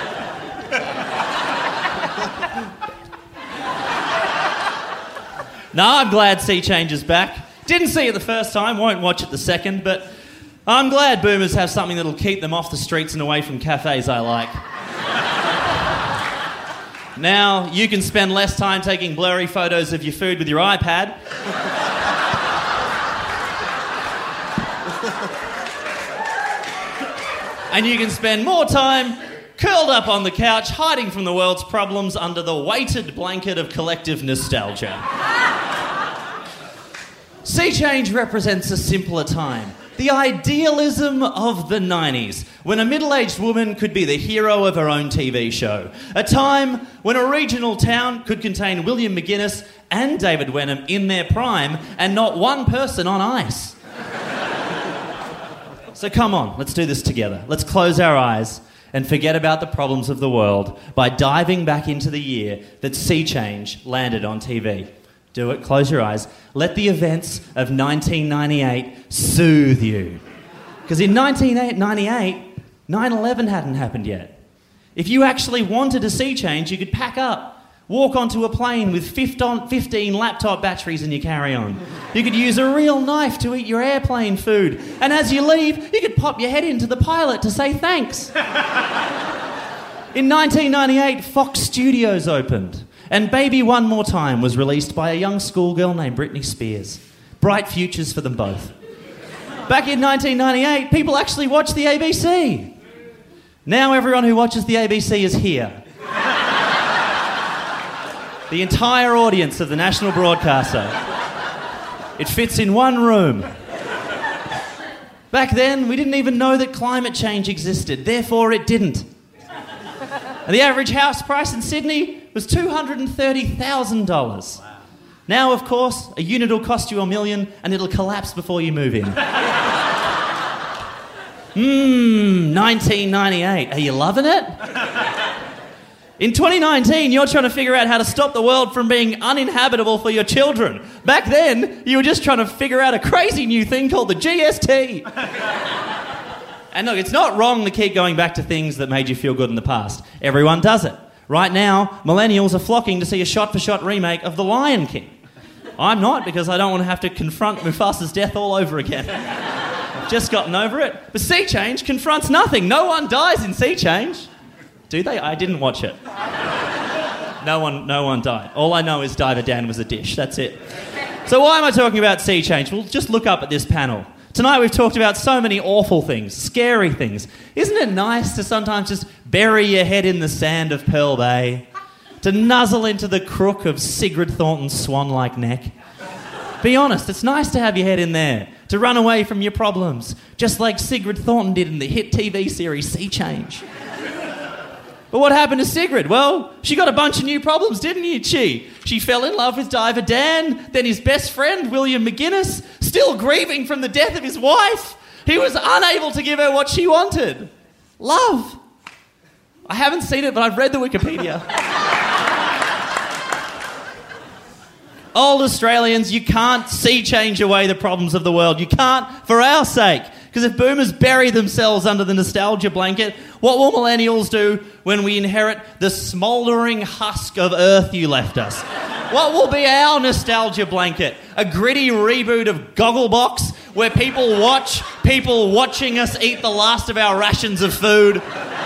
No, I'm glad Sea Change is back. Didn't see it the first time, won't watch it the second, but I'm glad boomers have something that'll keep them off the streets and away from cafes I like. Now, you can spend less time taking blurry photos of your food with your iPad. And you can spend more time curled up on the couch, hiding from the world's problems under the weighted blanket of collective nostalgia. Sea Change represents a simpler time. The idealism of the nineties, when a middle-aged woman could be the hero of her own T V show. A time when a regional town could contain William McGuinness and David Wenham in their prime and not one person on ice. So come on, let's do this together. Let's close our eyes and forget about the problems of the world by diving back into the year that Sea Change landed on T V. Do it, close your eyes. Let the events of nineteen ninety-eight soothe you. Because in nineteen ninety-eight, nine eleven hadn't happened yet. If you actually wanted a Sea Change, you could pack up, walk onto a plane with fifteen laptop batteries in your carry-on. You could use a real knife to eat your airplane food. And as you leave, you could pop your head into the pilot to say thanks. In nineteen ninety-eight, Fox Studios opened. And Baby One More Time was released by a young schoolgirl named Britney Spears. Bright futures for them both. Back in nineteen ninety-eight, people actually watched the A B C. Now everyone who watches the A B C is here. The entire audience of the national broadcaster. It fits in one room. Back then, we didn't even know that climate change existed, therefore it didn't. And the average house price in Sydney was two hundred thirty thousand dollars. Wow. Now, of course, a unit will cost you a million and it'll collapse before you move in. Mmm, nineteen ninety-eight. Are you loving it? In twenty nineteen, you're trying to figure out how to stop the world from being uninhabitable for your children. Back then, you were just trying to figure out a crazy new thing called the G S T. And look, it's not wrong to keep going back to things that made you feel good in the past. Everyone does it. Right now, millennials are flocking to see a shot-for-shot remake of The Lion King. I'm not, because I don't want to have to confront Mufasa's death all over again. I've just gotten over it. But Sea Change confronts nothing. No one dies in Sea Change. Do they? I didn't watch it. No one, no one died. All I know is Diver Dan was a dish. That's it. So why am I talking about Sea Change? Well, just look up at this panel. Tonight we've talked about so many awful things, scary things. Isn't it nice to sometimes just bury your head in the sand of Pearl Bay? To nuzzle into the crook of Sigrid Thornton's swan-like neck? Be honest, it's nice to have your head in there. To run away from your problems. Just like Sigrid Thornton did in the hit T V series Sea Change. But what happened to Sigrid? Well, she got a bunch of new problems, didn't she? She fell in love with Diver Dan, then his best friend, William McGuinness, still grieving from the death of his wife. He was unable to give her what she wanted. Love. I haven't seen it, but I've read the Wikipedia. Old Australians, you can't sea change away the problems of the world. You can't for our sake. Because if boomers bury themselves under the nostalgia blanket, what will millennials do when we inherit the smouldering husk of Earth you left us? What will be our nostalgia blanket? A gritty reboot of Gogglebox where people watch people watching us eat the last of our rations of food?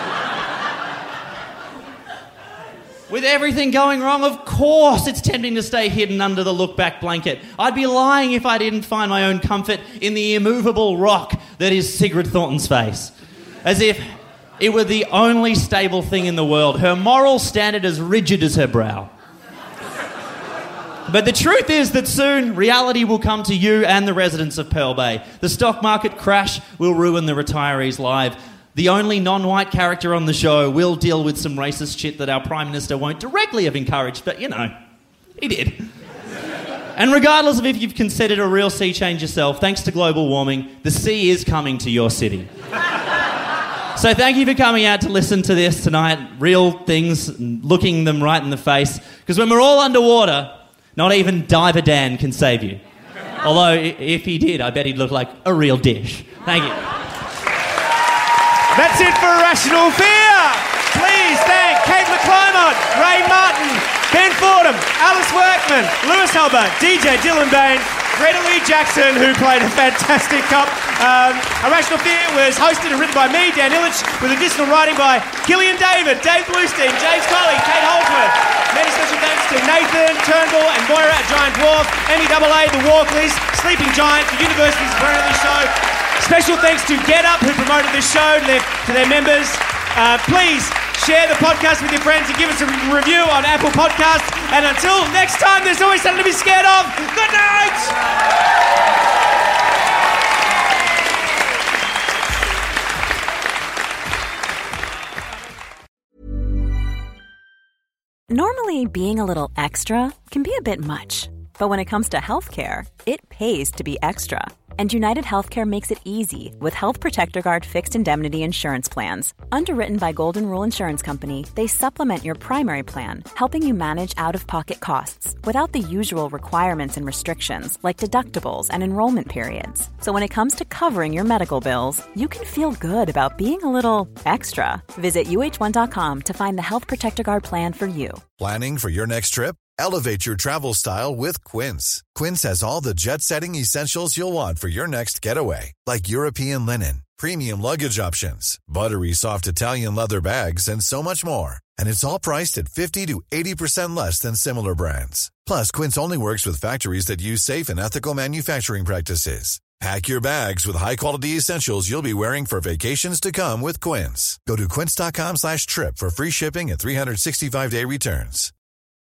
With everything going wrong, of course it's tempting to stay hidden under the look-back blanket. I'd be lying if I didn't find my own comfort in the immovable rock that is Sigrid Thornton's face. As if it were the only stable thing in the world, her moral standard as rigid as her brow. But the truth is that soon reality will come to you and the residents of Pearl Bay. The stock market crash will ruin the retirees' lives. The only non-white character on the show will deal with some racist shit that our Prime Minister won't directly have encouraged, but, you know, he did. And regardless of if you've considered a real sea change yourself, thanks to global warming, the sea is coming to your city. So thank you for coming out to listen to this tonight. Real things, looking them right in the face. Because when we're all underwater, not even Diver Dan can save you. Although, if he did, I bet he'd look like a real dish. Thank you. That's it for Irrational Fear. Please thank Kate McClymont, Ray Martin, Ben Fordham, Alice Workman, Lewis Hubbard, D J Dylan Bain, Greta Lee Jackson, who played a fantastic cop. Um, Irrational Fear was hosted and written by me, Dan Illich, with additional writing by Gillian David, Dave Bluestein, James Colley, Kate Holdsworth. Many special thanks to Nathan, Turnbull and Moira at Giant Dwarf, Emmy double A, The Walkleys, Sleeping Giant, The University's Brilliantly Show. Special thanks to Get Up, who promoted this show to their, to their members. Uh, please share the podcast with your friends and give us a review on Apple Podcasts. And until next time, there's always something to be scared of. Good night! Normally, being a little extra can be a bit much. But when it comes to healthcare, it pays to be extra. And United Healthcare makes it easy with Health Protector Guard fixed indemnity insurance plans. Underwritten by Golden Rule Insurance Company, they supplement your primary plan, helping you manage out-of-pocket costs without the usual requirements and restrictions like deductibles and enrollment periods. So when it comes to covering your medical bills, you can feel good about being a little extra. Visit U H one dot com to find the Health Protector Guard plan for you. Planning for your next trip? Elevate your travel style with Quince. Quince has all the jet-setting essentials you'll want for your next getaway, like European linen, premium luggage options, buttery soft Italian leather bags, and so much more. And it's all priced at fifty to eighty percent less than similar brands. Plus, Quince only works with factories that use safe and ethical manufacturing practices. Pack your bags with high-quality essentials you'll be wearing for vacations to come with Quince. Go to quince dot com slash trip for free shipping and three sixty-five day returns.